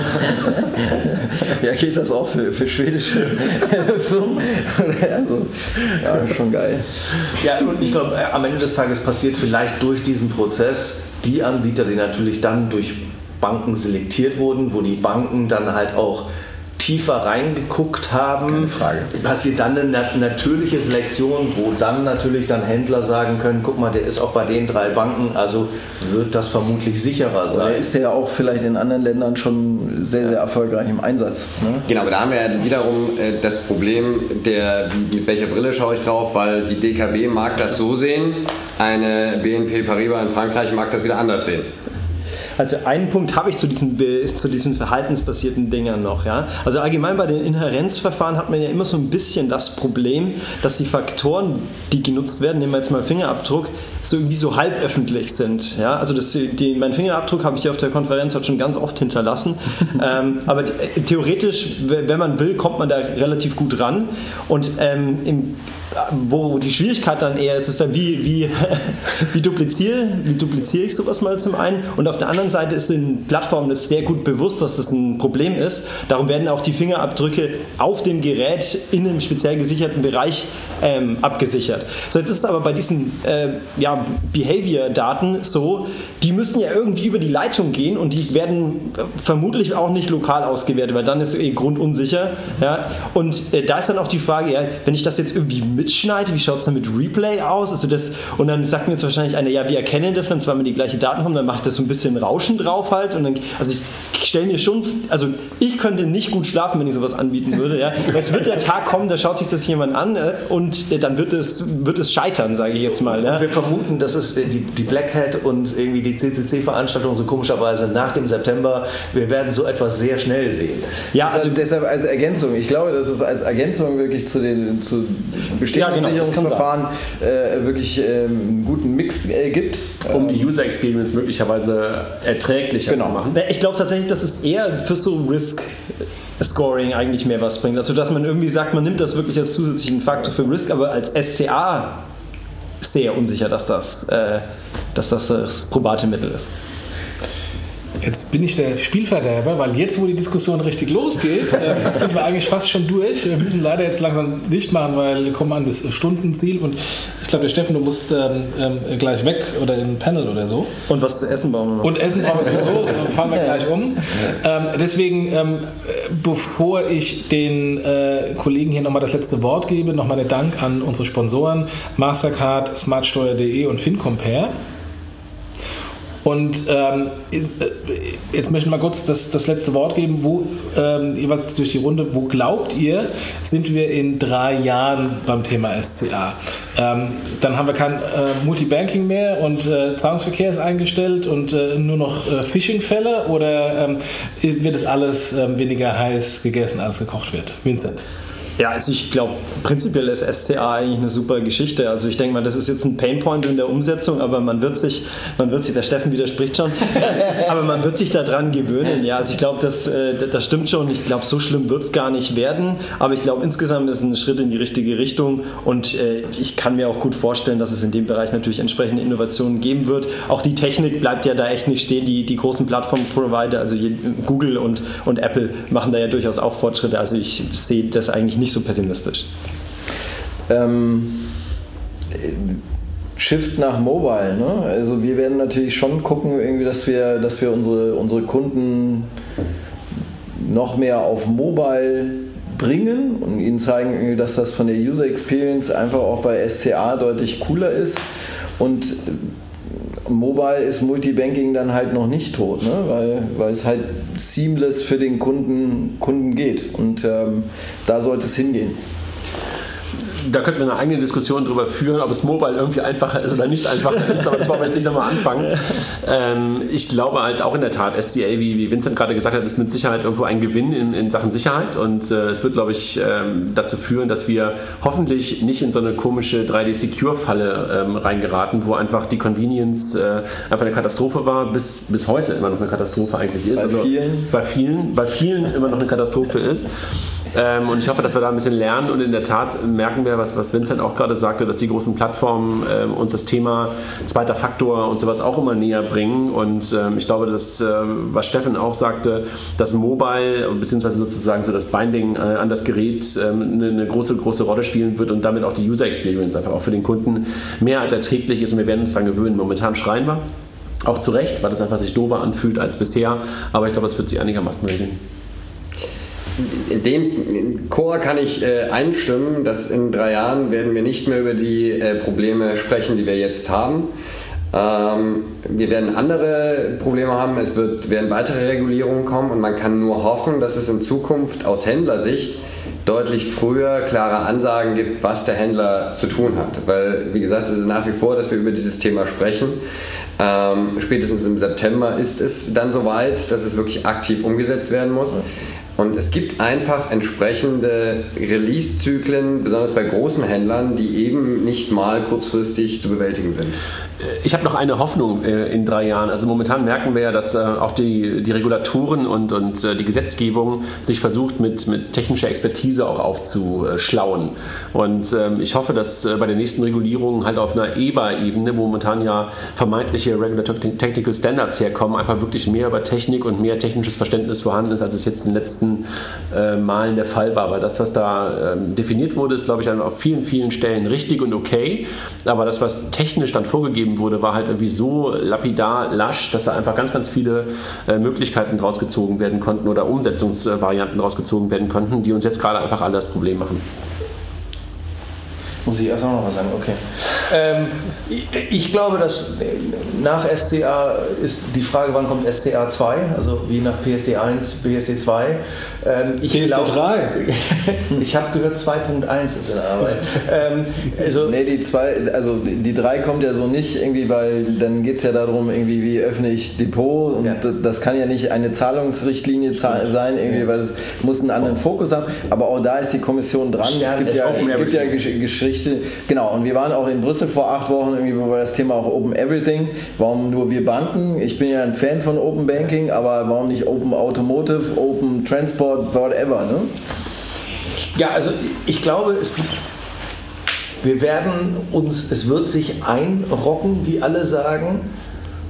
S6: Ja, geht das auch für, für schwedische Firmen? Also, ja, schon geil.
S8: Ja, und ich glaube, am Ende des Tages passiert vielleicht durch diesen Prozess die Anbieter, die natürlich dann durch Banken selektiert wurden, wo die Banken dann halt auch tiefer reingeguckt haben.
S6: Keine Frage.
S8: Passiert dann eine nat- natürliche Selektion, wo dann natürlich dann Händler sagen können, guck mal, der ist auch bei den drei Banken, also wird das vermutlich sicherer sein.
S6: Oder ist der ja auch vielleicht in anderen Ländern schon sehr, sehr erfolgreich im Einsatz. Ne?
S7: Genau, aber da haben wir ja wiederum äh, das Problem, der, mit welcher Brille schaue ich drauf, weil die D K B mag das so sehen, eine B N P Paribas in Frankreich mag das wieder anders sehen.
S5: Also einen Punkt habe ich zu diesen, zu diesen verhaltensbasierten Dingern noch. Ja? Also allgemein bei den Inhärenzverfahren hat man ja immer so ein bisschen das Problem, dass die Faktoren, die genutzt werden, nehmen wir jetzt mal Fingerabdruck, so irgendwie so halböffentlich sind. Ja? Also das, die, mein Fingerabdruck habe ich auf der Konferenz heute schon ganz oft hinterlassen. ähm, aber theoretisch, wenn man will, kommt man da relativ gut ran. Und ähm, im wo die Schwierigkeit dann eher ist, ist dann, wie, wie, wie, dupliziere, wie dupliziere ich sowas mal zum einen, und auf der anderen Seite ist den Plattformen das sehr gut bewusst, dass das ein Problem ist. Darum werden auch die Fingerabdrücke auf dem Gerät in einem speziell gesicherten Bereich ähm, abgesichert. So, jetzt ist es aber bei diesen äh, ja, Behavior-Daten so, die müssen ja irgendwie über die Leitung gehen und die werden vermutlich auch nicht lokal ausgewertet, weil dann ist es eh grundunsicher. Ja? Und äh, da ist dann auch die Frage, ja, wenn ich das jetzt irgendwie mitschneide, wie schaut es dann mit Replay aus? Also das, und dann sagt mir jetzt wahrscheinlich einer, ja, wir erkennen das, wenn zweimal die gleiche Daten haben, dann macht das so ein bisschen Rauschen drauf halt. Und dann, also ich stelle mir schon, also ich könnte nicht gut schlafen, wenn ich sowas anbieten würde. Ja? Es wird der Tag kommen, da schaut sich das jemand an äh, und äh, dann wird es, wird es scheitern, sage ich jetzt mal. Ja?
S8: Wir vermuten, dass es die, die Black Hat und irgendwie die C C C-Veranstaltung so komischerweise nach dem September, wir werden so etwas sehr schnell sehen.
S6: Ja, also deshalb als Ergänzung, ich glaube, dass es als Ergänzung wirklich zu den zu bestehenden ja, genau, Sicherungsverfahren äh, wirklich äh, einen guten Mix äh, gibt.
S9: Um die User Experience möglicherweise erträglicher
S6: genau.
S9: zu machen.
S5: Ich glaube tatsächlich, dass es eher für so Risk Scoring eigentlich mehr was bringt. Also dass man irgendwie sagt, man nimmt das wirklich als zusätzlichen Faktor für Risk, aber als S C A sehr unsicher, dass das, äh, dass das das probate Mittel ist.
S2: Jetzt bin ich der Spielverderber, weil jetzt, wo die Diskussion richtig losgeht, äh, sind wir eigentlich fast schon durch. Wir müssen leider jetzt langsam dicht machen, weil wir kommen an das Stundenziel und ich glaube, der Steffen, du musst ähm, ähm, gleich weg oder in ein Panel oder so.
S5: Und was zu essen brauchen wir noch.
S2: Und Essen brauchen wir sowieso, dann fahren wir gleich um. Ähm, deswegen, ähm, bevor ich den äh, Kollegen hier nochmal das letzte Wort gebe, nochmal der Dank an unsere Sponsoren Mastercard, smartsteuer punkt de und FinCompare. Und ähm, jetzt möchte ich mal kurz das, das letzte Wort geben, wo, ähm, jeweils durch die Runde, wo glaubt ihr, sind wir in drei Jahren beim Thema S C A? Ähm, dann haben wir kein äh, Multibanking mehr und äh, Zahlungsverkehr ist eingestellt und äh, nur noch äh, Phishing-Fälle oder ähm, wird es alles äh, weniger heiß gegessen, als gekocht wird? Vincent?
S5: Ja, also ich glaube, prinzipiell ist S C A eigentlich eine super Geschichte. Also ich denke mal, das ist jetzt ein Painpoint in der Umsetzung, aber man wird sich, man wird sich, der Steffen widerspricht schon, aber man wird sich daran gewöhnen. Ja, also ich glaube, das, das stimmt schon. Ich glaube, so schlimm wird es gar nicht werden, aber ich glaube, insgesamt ist es ein Schritt in die richtige Richtung und ich kann mir auch gut vorstellen, dass es in dem Bereich natürlich entsprechende Innovationen geben wird. Auch die Technik bleibt ja da echt nicht stehen. Die, die großen Plattform-Provider, also Google und, und Apple machen da ja durchaus auch Fortschritte. Also ich sehe das eigentlich nicht nicht so pessimistisch.
S6: Ähm, Shift nach Mobile, ne? Also wir werden natürlich schon gucken, irgendwie, dass wir, dass wir unsere, unsere Kunden noch mehr auf Mobile bringen und ihnen zeigen, dass das von der User Experience einfach auch bei S C A deutlich cooler ist. Und Mobile ist Multibanking dann halt noch nicht tot, ne? weil, weil es halt seamless für den Kunden, Kunden geht und ähm, da sollte es hingehen.
S9: Da könnten wir eine eigene Diskussion darüber führen, ob es mobile irgendwie einfacher ist oder nicht einfacher ist, aber das wollen wir jetzt nicht nochmal anfangen. Ähm, ich glaube halt auch in der Tat, S C A, wie, wie Vincent gerade gesagt hat, ist mit Sicherheit irgendwo ein Gewinn in, in Sachen Sicherheit und äh, es wird, glaube ich, ähm, dazu führen, dass wir hoffentlich nicht in so eine komische drei D Secure Falle ähm, reingeraten, wo einfach die Convenience äh, einfach eine Katastrophe war, bis, bis heute immer noch eine Katastrophe eigentlich ist.
S6: Bei
S9: also
S6: vielen?
S9: Bei vielen, bei vielen immer noch eine Katastrophe ist. Ähm, und ich hoffe, dass wir da ein bisschen lernen und in der Tat merken wir, was, was Vincent auch gerade sagte, dass die großen Plattformen ähm, uns das Thema zweiter Faktor und sowas auch immer näher bringen und ähm, ich glaube, dass, äh, was Steffen auch sagte, dass Mobile beziehungsweise sozusagen so das Binding äh, an das Gerät ähm, eine, eine große, große Rolle spielen wird und damit auch die User Experience einfach auch für den Kunden mehr als erträglich ist und wir werden uns daran gewöhnen. Momentan schreien wir, auch zu Recht, weil das einfach sich doofer anfühlt als bisher, aber ich glaube, es wird sich einigermaßen regeln.
S7: Dem Chor kann ich äh, einstimmen, dass in drei Jahren werden wir nicht mehr über die äh, Probleme sprechen, die wir jetzt haben. Ähm, wir werden andere Probleme haben, es wird, werden weitere Regulierungen kommen und man kann nur hoffen, dass es in Zukunft aus Händlersicht deutlich früher klare Ansagen gibt, was der Händler zu tun hat. Weil, wie gesagt, es ist nach wie vor, dass wir über dieses Thema sprechen. Ähm, spätestens im September ist es dann soweit, dass es wirklich aktiv umgesetzt werden muss. Und es gibt einfach entsprechende Release-Zyklen, besonders bei großen Händlern, die eben nicht mal kurzfristig zu bewältigen sind.
S9: Ich habe noch eine Hoffnung äh, in drei Jahren. Also momentan merken wir ja, dass äh, auch die, die Regulatoren und, und äh, die Gesetzgebung sich versucht, mit, mit technischer Expertise auch aufzuschlauen. Und ähm, ich hoffe, dass äh, bei den nächsten Regulierungen halt auf einer E B A-Ebene, wo momentan ja vermeintliche Regulatory Technical Standards herkommen, einfach wirklich mehr über Technik und mehr technisches Verständnis vorhanden ist, als es jetzt in den letzten äh, Malen der Fall war. Weil das, was da äh, definiert wurde, ist, glaube ich, auf vielen, vielen Stellen richtig und okay. Aber das, was technisch dann vorgegeben wurde, war halt irgendwie so lapidar, lasch, dass da einfach ganz, ganz viele äh, Möglichkeiten draus gezogen werden konnten oder Umsetzungsvarianten draus gezogen werden konnten, die uns jetzt gerade einfach alle das Problem machen.
S8: Muss ich erst auch noch was sagen, okay. Ähm, ich, ich glaube, dass nach S C A ist die Frage, wann kommt S C A zwei, also wie nach P S D eins, P S D zwei. Ähm, ich
S2: P S D drei?
S8: Ich habe gehört, zwei Punkt eins ist in der Arbeit. ähm, also
S6: nee, die zwei, also die drei kommt ja so nicht irgendwie, weil dann geht es ja darum, irgendwie, wie öffne ich Depot und ja. das kann ja nicht eine Zahlungsrichtlinie sein, irgendwie, weil es muss einen anderen Fokus haben, aber auch da ist die Kommission dran.
S8: Stern,
S6: es gibt ja, gibt ja Gesch- Geschichten. Genau, und wir waren auch in Brüssel vor acht Wochen, irgendwie, wo wir das Thema auch Open Everything, warum nur wir Banken? Ich bin ja ein Fan von Open Banking, aber warum nicht Open Automotive, Open Transport, whatever, ne?
S8: Ja, also ich glaube, es gibt, wir werden uns, es wird sich einrocken, wie alle sagen,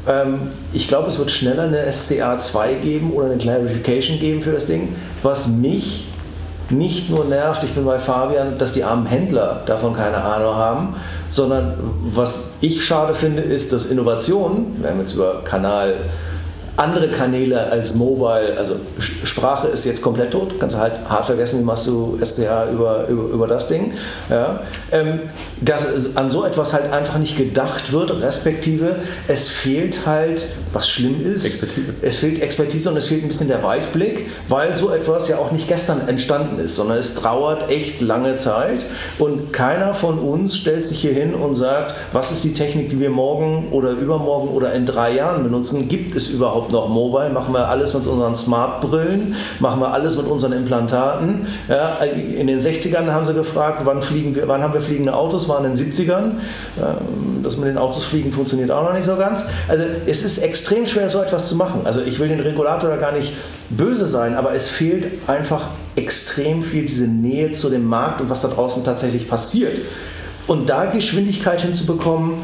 S8: Ähm, ich glaube, es wird schneller eine S C A zwei geben oder eine Clarification geben für das Ding. Was mich nicht nur nervt, ich bin bei Fabian, dass die armen Händler davon keine Ahnung haben, sondern was ich schade finde, ist, dass Innovationen, wir haben jetzt über Kanal, andere Kanäle als Mobile, also Sprache ist jetzt komplett tot, kannst du halt hart vergessen, wie machst du S C A über, über, über das Ding. Ja. Ähm, dass an so etwas halt einfach nicht gedacht wird, respektive es fehlt halt, was schlimm ist,
S9: Expertise.
S8: es fehlt Expertise und es fehlt ein bisschen der Weitblick, weil so etwas ja auch nicht gestern entstanden ist, sondern es dauert echt lange Zeit und keiner von uns stellt sich hier hin und sagt, was ist die Technik, die wir morgen oder übermorgen oder in drei Jahren benutzen, gibt es überhaupt noch Mobile, machen wir alles mit unseren Smart-Brillen, machen wir alles mit unseren Implantaten. Ja, in den sechzigern haben sie gefragt, wann, fliegen wir, wann haben wir fliegende Autos, waren in den siebzigern. Das mit den Autos fliegen funktioniert auch noch nicht so ganz. Also es ist extrem schwer, so etwas zu machen. Also ich will den Regulator da gar nicht böse sein, aber es fehlt einfach extrem viel diese Nähe zu dem Markt und was da draußen tatsächlich passiert. Und da Geschwindigkeit hinzubekommen,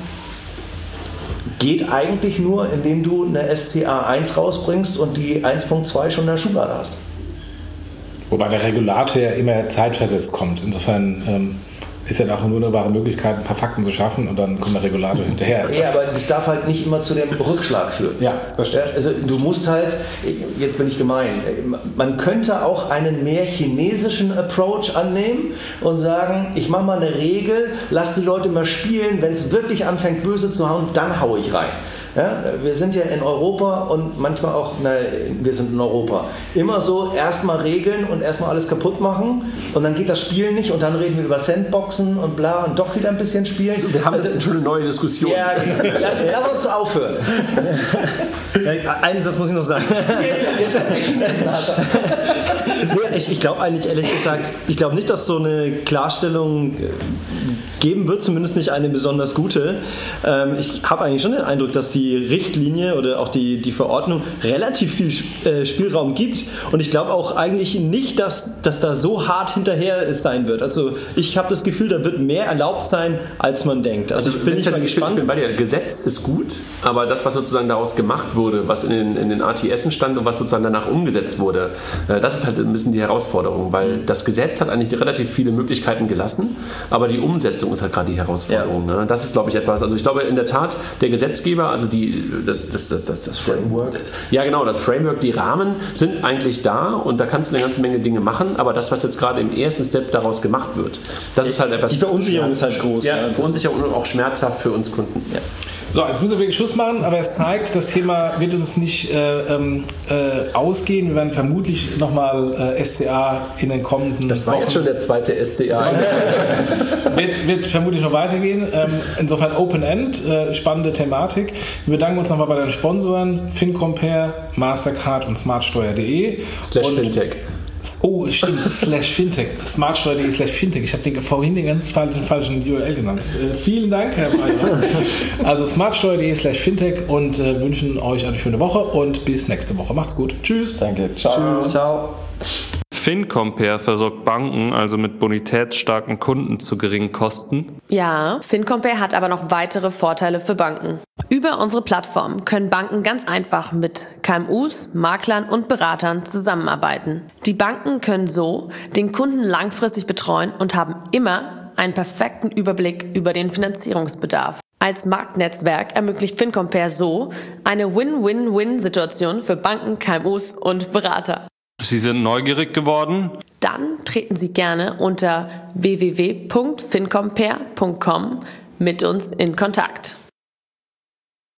S8: geht eigentlich nur, indem du eine S C A eins rausbringst und die eins Punkt zwei schon in der Schublade hast.
S2: Wobei der Regulator ja immer zeitversetzt kommt. Insofern ähm, ist ja auch eine wunderbare Möglichkeit, ein paar Fakten zu schaffen und dann kommt der Regulator hinterher.
S8: Ja, aber das darf halt nicht immer zu dem Rückschlag führen.
S2: Ja, das stimmt.
S8: Also du musst halt, jetzt bin ich gemein, man könnte auch einen mehr chinesischen Approach annehmen und sagen, ich mache mal eine Regel, lass die Leute mal spielen, wenn es wirklich anfängt böse zu hauen, dann haue ich rein. Ja, wir sind ja in Europa und manchmal auch, na, wir sind in Europa, immer so erstmal regeln und erstmal alles kaputt machen und dann geht das Spielen nicht und dann reden wir über Sandboxen und bla und doch wieder ein bisschen spielen.
S9: So, wir haben also, schon eine neue Diskussion.
S8: Ja, lass, lass uns aufhören.
S5: Einen Satz muss ich noch sagen.
S8: Jetzt, jetzt
S5: ich ich glaube eigentlich ehrlich gesagt, ich glaube nicht, dass so eine Klarstellung geben wird, zumindest nicht eine besonders gute. Ähm, ich habe eigentlich schon den Eindruck, dass die Richtlinie oder auch die, die Verordnung relativ viel äh, Spielraum gibt und ich glaube auch eigentlich nicht, dass, dass da so hart hinterher sein wird. Also ich habe das Gefühl, da wird mehr erlaubt sein, als man denkt. Also, also ich bin nicht mal gespannt. Ich bin bei dir.
S9: Gesetz ist gut, aber das, was sozusagen daraus gemacht wurde, was in den, in den A T S stand und was sozusagen danach umgesetzt wurde, äh, das ist halt ein bisschen die Herausforderung, weil das Gesetz hat eigentlich relativ viele Möglichkeiten gelassen, aber die Umsetzung ist halt gerade die Herausforderung. Ja. Ne? Das ist, glaube ich, etwas, also ich glaube in der Tat, der Gesetzgeber, also die, das, das, das, das, das Framework, ja genau, das Framework, die Rahmen sind eigentlich da und da kannst du eine ganze Menge Dinge machen, aber das, was jetzt gerade im ersten Step daraus gemacht wird, das ist halt etwas...
S5: Die Verunsicherung ist halt groß.
S9: Ja, ja, Verunsicherung und auch schmerzhaft für uns Kunden. Ja.
S2: So, jetzt müssen wir wirklich Schluss machen, aber es zeigt, das Thema wird uns nicht äh, äh, ausgehen. Wir werden vermutlich nochmal äh, S C A in den kommenden
S9: Das war
S2: Wochen.
S9: Jetzt schon der zweite S C A.
S2: wird, wird vermutlich noch weitergehen. Ähm, insofern Open End, äh, spannende Thematik. Wir bedanken uns nochmal bei den Sponsoren FinCompare, Mastercard und smartsteuer punkt de.
S9: Slash Fintech.
S2: Oh, stimmt, slash Fintech, smartsteuer punkt de slash Fintech. Ich habe den vorhin den ganz falschen, falschen U R L genannt. Äh, vielen Dank, Herr Breyer. Also smartsteuer punkt de slash Fintech und äh, wünschen euch eine schöne Woche und bis nächste Woche. Macht's gut. Tschüss.
S5: Danke. Ciao.
S2: Tschüss.
S5: Ciao.
S3: FinCompare versorgt Banken also mit bonitätsstarken Kunden zu geringen Kosten.
S4: Ja, FinCompare hat aber noch weitere Vorteile für Banken. Über unsere Plattform können Banken ganz einfach mit K M Us, Maklern und Beratern zusammenarbeiten. Die Banken können so den Kunden langfristig betreuen und haben immer einen perfekten Überblick über den Finanzierungsbedarf. Als Marktnetzwerk ermöglicht FinCompare so eine Win-Win-Win-Situation für Banken, K M Us und Berater.
S3: Sie sind neugierig geworden?
S4: Dann treten Sie gerne unter w w w punkt fincompare punkt com mit uns in Kontakt.